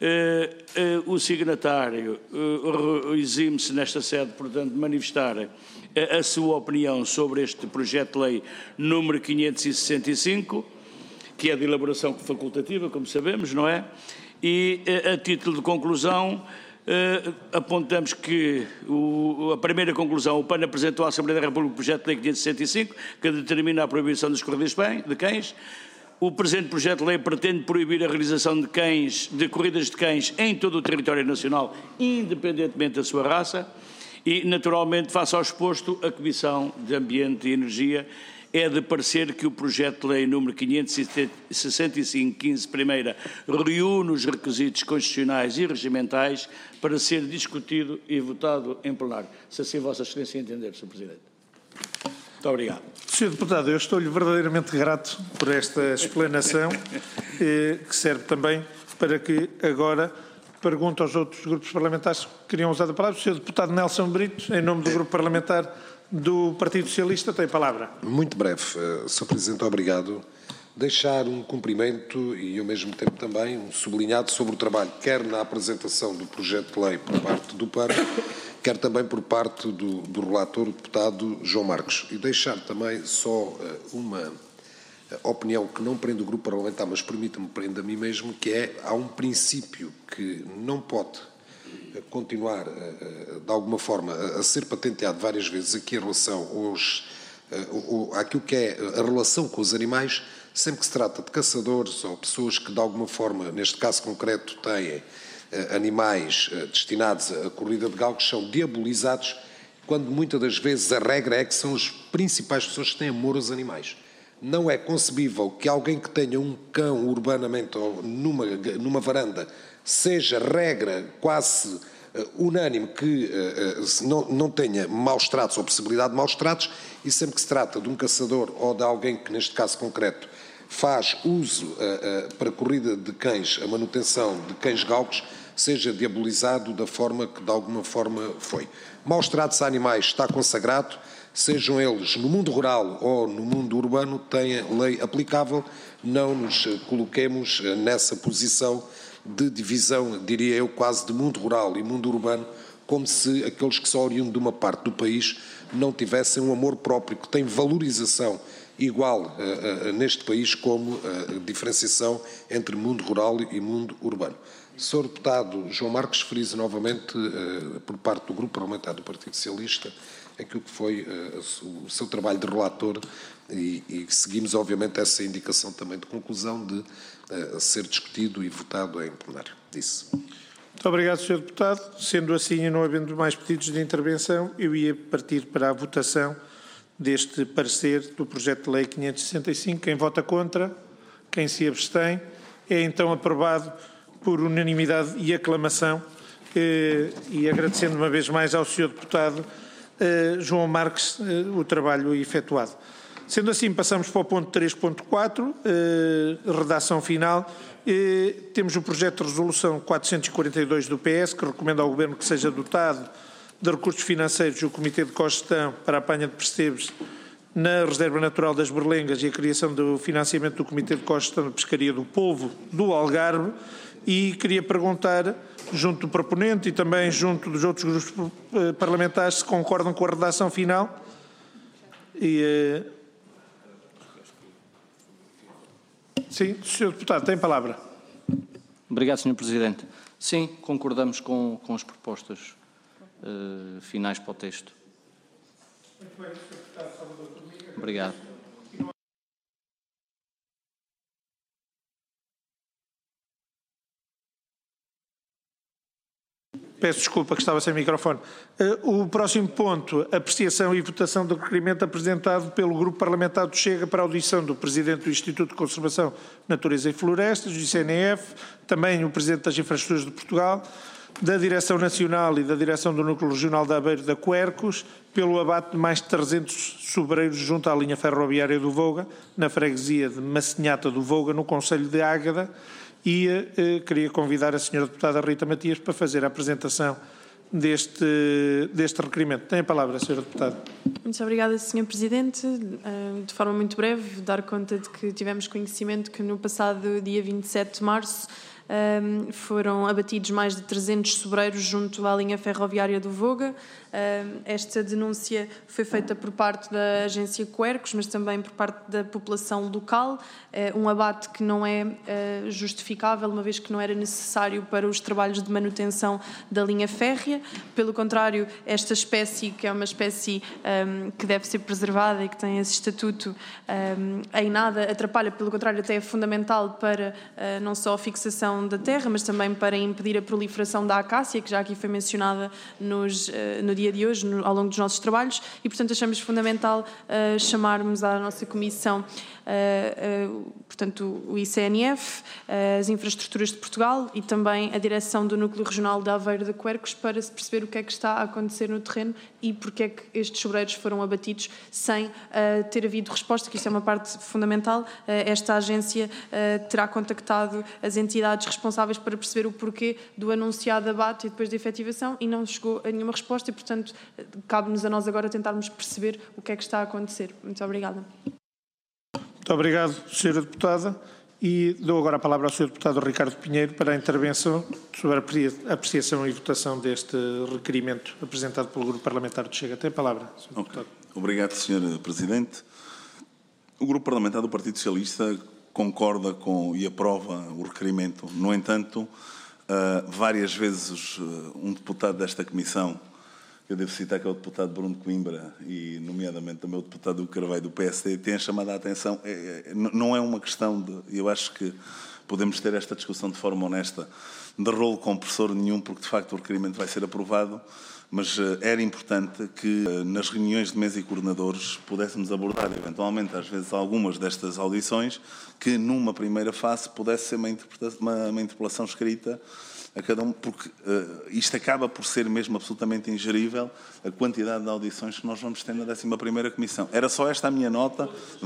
o signatário exime-se nesta sede, portanto, de manifestar a sua opinião sobre este projeto de lei número 565, que é de elaboração facultativa, como sabemos, não é? E, a título de conclusão, apontamos que a primeira conclusão, o PAN apresentou à Assembleia da República o projeto de lei 565, que determina a proibição das corridas de cães. O presente projeto de lei pretende proibir a realização de corridas de cães em todo o território nacional, independentemente da sua raça, e, naturalmente, face ao exposto, a Comissão de Ambiente e Energia é de parecer que o projeto de lei número 565/15 primeira reúne os requisitos constitucionais e regimentais para ser discutido e votado em plenário. Se assim Vossa Excelência entender, Sr. Presidente. Muito obrigado. Sr. Deputado, eu estou-lhe verdadeiramente grato por esta explanação, que serve também para que agora pergunte aos outros grupos parlamentares que queriam usar a palavra. O Sr. Deputado Nelson Brito, em nome do Grupo Parlamentar do Partido Socialista, tem a palavra. Muito breve, Sr. Presidente, obrigado. Deixar um cumprimento e, ao mesmo tempo, também um sublinhado sobre o trabalho, quer na apresentação do projeto de lei por parte do PAN, quer também por parte do relator, o deputado João Marcos. E deixar também só uma opinião que não prende o Grupo Parlamentar, mas permita-me prender a mim mesmo, que é, há um princípio que não pode continuar, de alguma forma, a ser patenteado várias vezes aqui em relação àquilo que é a relação com os animais, sempre que se trata de caçadores ou pessoas que, de alguma forma, neste caso concreto, têm animais destinados à corrida de galgos, são diabolizados, quando muitas das vezes a regra é que são as principais pessoas que têm amor aos animais. Não é concebível que alguém que tenha um cão urbanamente ou numa varanda seja regra quase unânime que não tenha maus tratos ou possibilidade de maus tratos, e sempre que se trata de um caçador ou de alguém que, neste caso concreto, faz uso para a corrida de cães, a manutenção de cães galgos, seja diabolizado da forma que de alguma forma foi. Maus tratos a animais está consagrado, sejam eles no mundo rural ou no mundo urbano, têm lei aplicável, não nos coloquemos nessa posição de divisão, diria eu, quase de mundo rural e mundo urbano, como se aqueles que só oriundem de uma parte do país não tivessem um amor próprio, que tem valorização igual neste país como a diferenciação entre mundo rural e mundo urbano. Sr. Deputado João Marcos, friso novamente, por parte do Grupo Parlamentar do Partido Socialista, aquilo que foi o seu trabalho de relator, e seguimos, obviamente, essa indicação também de conclusão de ser discutido e votado em plenário. Disse. Muito obrigado, Sr. Deputado. Sendo assim e não havendo mais pedidos de intervenção, eu ia partir para a votação deste parecer do projeto de lei 565. Quem vota contra, quem se abstém, é então aprovado por unanimidade e aclamação. E agradecendo uma vez mais ao Sr. Deputado João Marques o trabalho efetuado. Sendo assim, passamos para o ponto 3.4, redação final. Temos o projeto de resolução 442 do PS, que recomenda ao Governo que seja dotado de recursos financeiros o Comitê de Cogestão para a apanha de percebes na Reserva Natural das Berlengas e a criação do financiamento do Comitê de Cogestão de Pescaria do Polvo do Algarve. E queria perguntar, junto do proponente e também junto dos outros grupos parlamentares, se concordam com a redação final. Sim, Sr. Deputado, tem a palavra. Obrigado, Sr. Presidente. Sim, concordamos com as propostas finais para o texto. Muito bem, Sr. Deputado Salvador Formiga. Obrigado. Peço desculpa que estava sem microfone. O próximo ponto, apreciação e votação do requerimento apresentado pelo Grupo Parlamentar do Chega para a audição do Presidente do Instituto de Conservação, Natureza e Florestas, do ICNF, também o Presidente das Infraestruturas de Portugal, da Direção Nacional e da Direção do Núcleo Regional de Aveiro da Quercus, pelo abate de mais de 300 sobreiros junto à linha ferroviária do Vouga, na freguesia de Massinhata do Vouga, no concelho de Águeda. E queria convidar a Sra. Deputada Rita Matias para fazer a apresentação deste requerimento. Tem a palavra, Sra. Deputada. Muito obrigada, Sr. Presidente. De forma muito breve, dar conta de que tivemos conhecimento que no passado dia 27 de março foram abatidos mais de 300 sobreiros junto à linha ferroviária do Vouga. Esta denúncia foi feita por parte da agência Quercus, mas também por parte da população local. Um abate que não é justificável, uma vez que não era necessário para os trabalhos de manutenção da linha férrea. Pelo contrário, esta espécie, que é uma espécie que deve ser preservada e que tem esse estatuto, em nada atrapalha, pelo contrário, até é fundamental para não só a fixação da terra, mas também para impedir a proliferação da acácia, que já aqui foi mencionada no dia de hoje, ao longo dos nossos trabalhos, e portanto achamos fundamental chamarmos à nossa comissão, portanto o ICNF, as Infraestruturas de Portugal e também a Direção do Núcleo Regional de Aveiro da Quercus para se perceber o que é que está a acontecer no terreno e porque é que estes sobreiros foram abatidos sem ter havido resposta, que isso é uma parte fundamental. Esta agência terá contactado as entidades responsáveis para perceber o porquê do anunciado abate e depois da efetivação e não chegou a nenhuma resposta e, portanto, cabe-nos a nós agora tentarmos perceber o que é que está a acontecer. Muito obrigada. Muito obrigado, Sra. Deputada. E dou agora a palavra ao Sr. Deputado Ricardo Pinheiro para a intervenção sobre a apreciação e votação deste requerimento apresentado pelo Grupo Parlamentar do Chega. Tem a palavra, Sr. Deputado. Obrigado, Sr. Presidente. O Grupo Parlamentar do Partido Socialista concorda com e aprova o requerimento. No entanto, várias vezes um deputado desta comissão, eu devo citar que é o deputado Bruno Coimbra e, nomeadamente, também o deputado Hugo Carvalho do PSD, tem chamado a atenção. Não é uma questão de... Eu acho que podemos ter esta discussão de forma honesta, de rolo compressor nenhum, porque, de facto, o requerimento vai ser aprovado, mas era importante que, nas reuniões de mesa e coordenadores, pudéssemos abordar, eventualmente, às vezes, algumas destas audições, que, numa primeira fase, pudesse ser uma interpelação escrita a cada um, porque isto acaba por ser mesmo absolutamente ingerível a quantidade de audições que nós vamos ter na 11ª Comissão. Era só esta a minha nota.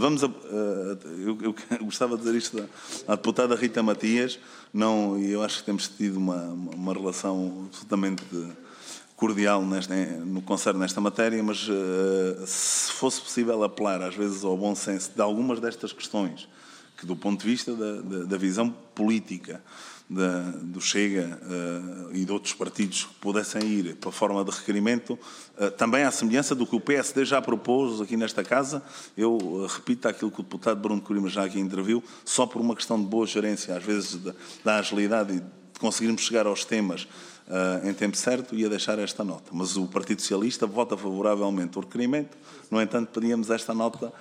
Eu gostava de dizer isto à deputada Rita Matias. Eu acho que temos tido uma relação absolutamente cordial no que concerne nesta matéria, mas se fosse possível apelar às vezes ao bom senso de algumas destas questões, que do ponto de vista da visão política do Chega e de outros partidos que pudessem ir para a forma de requerimento, também à semelhança do que o PSD já propôs aqui nesta Casa. Eu repito aquilo que o deputado Bruno Coimbra já aqui interviu, só por uma questão de boa gerência, às vezes da agilidade e de conseguirmos chegar aos temas em tempo certo, ia deixar esta nota. Mas o Partido Socialista vota favoravelmente o requerimento. No entanto, pedíamos esta nota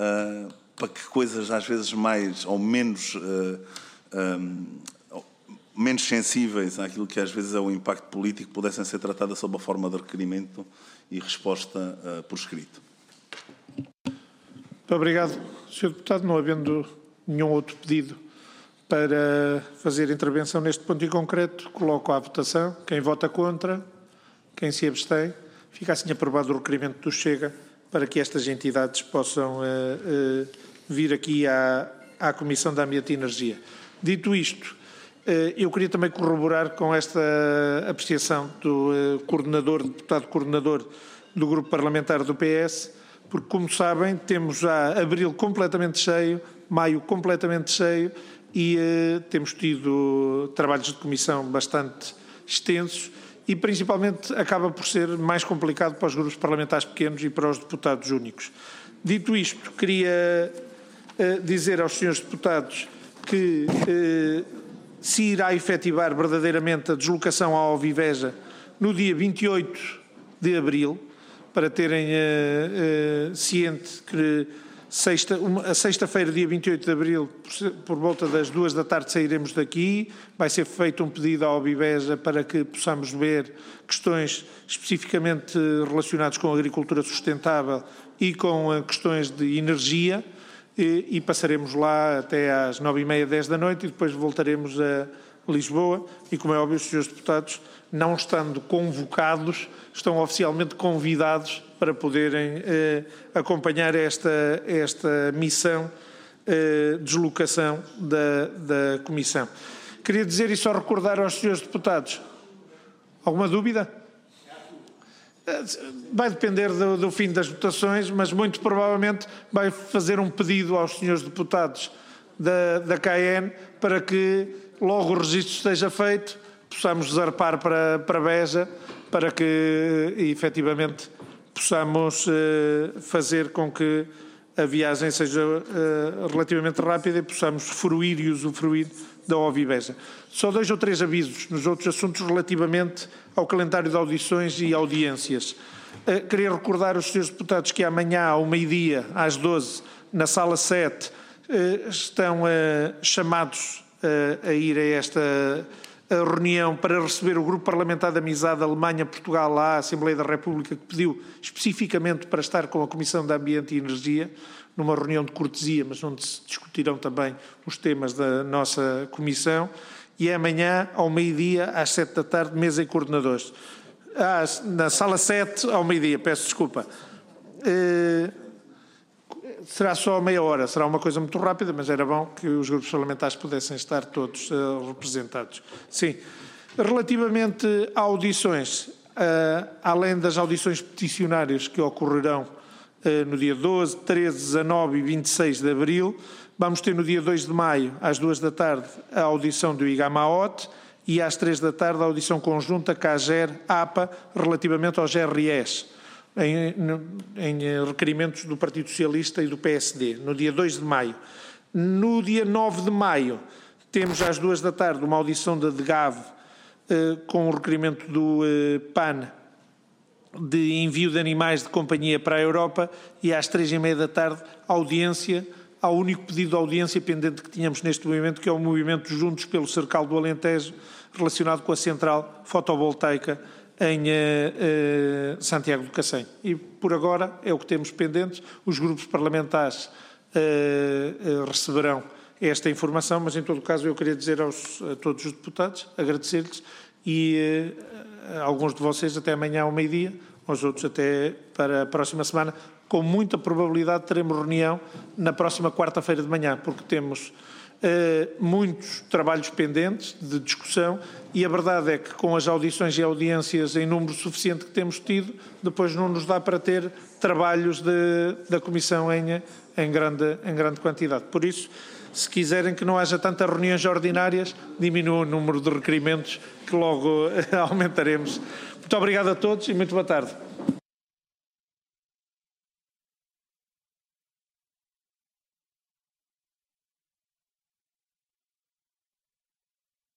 para que coisas às vezes mais ou menos menos sensíveis àquilo que às vezes é o impacto político pudessem ser tratadas sob a forma de requerimento e resposta por escrito. Muito obrigado, Sr. Deputado. Não havendo nenhum outro pedido para fazer intervenção neste ponto em concreto, coloco à votação. Quem vota contra, quem se abstém, fica assim aprovado o requerimento do Chega para que estas entidades possam vir aqui à Comissão de Ambiente e Energia. Dito isto, eu queria também corroborar com esta apreciação do deputado coordenador do Grupo Parlamentar do PS, porque, como sabem, temos já abril completamente cheio, maio completamente cheio e temos tido trabalhos de comissão bastante extensos e, principalmente, acaba por ser mais complicado para os grupos parlamentares pequenos e para os deputados únicos. Dito isto, queria dizer aos senhores deputados que se irá efetivar verdadeiramente a deslocação à Alviveja no dia 28 de abril, para terem ciente que a sexta-feira, dia 28 de abril, por volta das 2 da tarde, sairemos daqui. Vai ser feito um pedido à Alviveja para que possamos ver questões especificamente relacionadas com a agricultura sustentável e com questões de energia. E passaremos lá até às 9h30, 10 da noite e depois voltaremos a Lisboa. E, como é óbvio, os senhores deputados, não estando convocados, estão oficialmente convidados para poderem acompanhar esta missão, deslocação da Comissão. Queria dizer e só recordar aos senhores deputados. Alguma dúvida? Vai depender do fim das votações, mas muito provavelmente vai fazer um pedido aos senhores deputados da KN para que logo o registro esteja feito, possamos zarpar para Beja, para que efetivamente possamos fazer com que a viagem seja relativamente rápida e possamos fruir e usufruir da Alviveja. Só 2 ou 3 avisos nos outros assuntos relativamente ao calendário de audições e audiências. Queria recordar aos senhores deputados que amanhã, ao meio-dia, às 12, na sala 7, estão chamados a ir a esta reunião para receber o Grupo Parlamentar de Amizade Alemanha-Portugal à Assembleia da República, que pediu especificamente para estar com a Comissão de Ambiente e Energia, numa reunião de cortesia, mas onde se discutirão também os temas da nossa Comissão. E é amanhã, ao meio-dia, às 7 da tarde, mesa e coordenadores. Na sala 7, ao meio-dia, peço desculpa. Será só meia hora, será uma coisa muito rápida, mas era bom que os grupos parlamentares pudessem estar todos representados. Sim. Relativamente a audições, além das audições peticionárias que ocorrerão no dia 12, 13, 19 e 26 de abril, vamos ter no dia 2 de maio, às 2 da tarde, a audição do IGAMAOT e às 3 da tarde a audição conjunta CAGER-APA relativamente ao GRS, em requerimentos do Partido Socialista e do PSD, no dia 2 de maio. No dia 9 de maio, temos às 2 da tarde uma audição da DGAV com o requerimento do PAN de envio de animais de companhia para a Europa e às 3h30 da tarde audiência, ao único pedido de audiência pendente que tínhamos neste movimento, que é o movimento Juntos pelo Cercal do Alentejo, relacionado com a central fotovoltaica em Santiago do Cacém. E por agora é o que temos pendentes. Os grupos parlamentares receberão esta informação, mas em todo o caso eu queria dizer a todos os deputados, agradecer-lhes e alguns de vocês até amanhã ao meio-dia, aos outros até para a próxima semana. Com muita probabilidade teremos reunião na próxima quarta-feira de manhã, porque temos muitos trabalhos pendentes de discussão e a verdade é que com as audições e audiências em número suficiente que temos tido, depois não nos dá para ter trabalhos da Comissão em grande quantidade. Por isso, se quiserem que não haja tantas reuniões ordinárias, diminuam o número de requerimentos que logo aumentaremos. Muito obrigado a todos e muito boa tarde.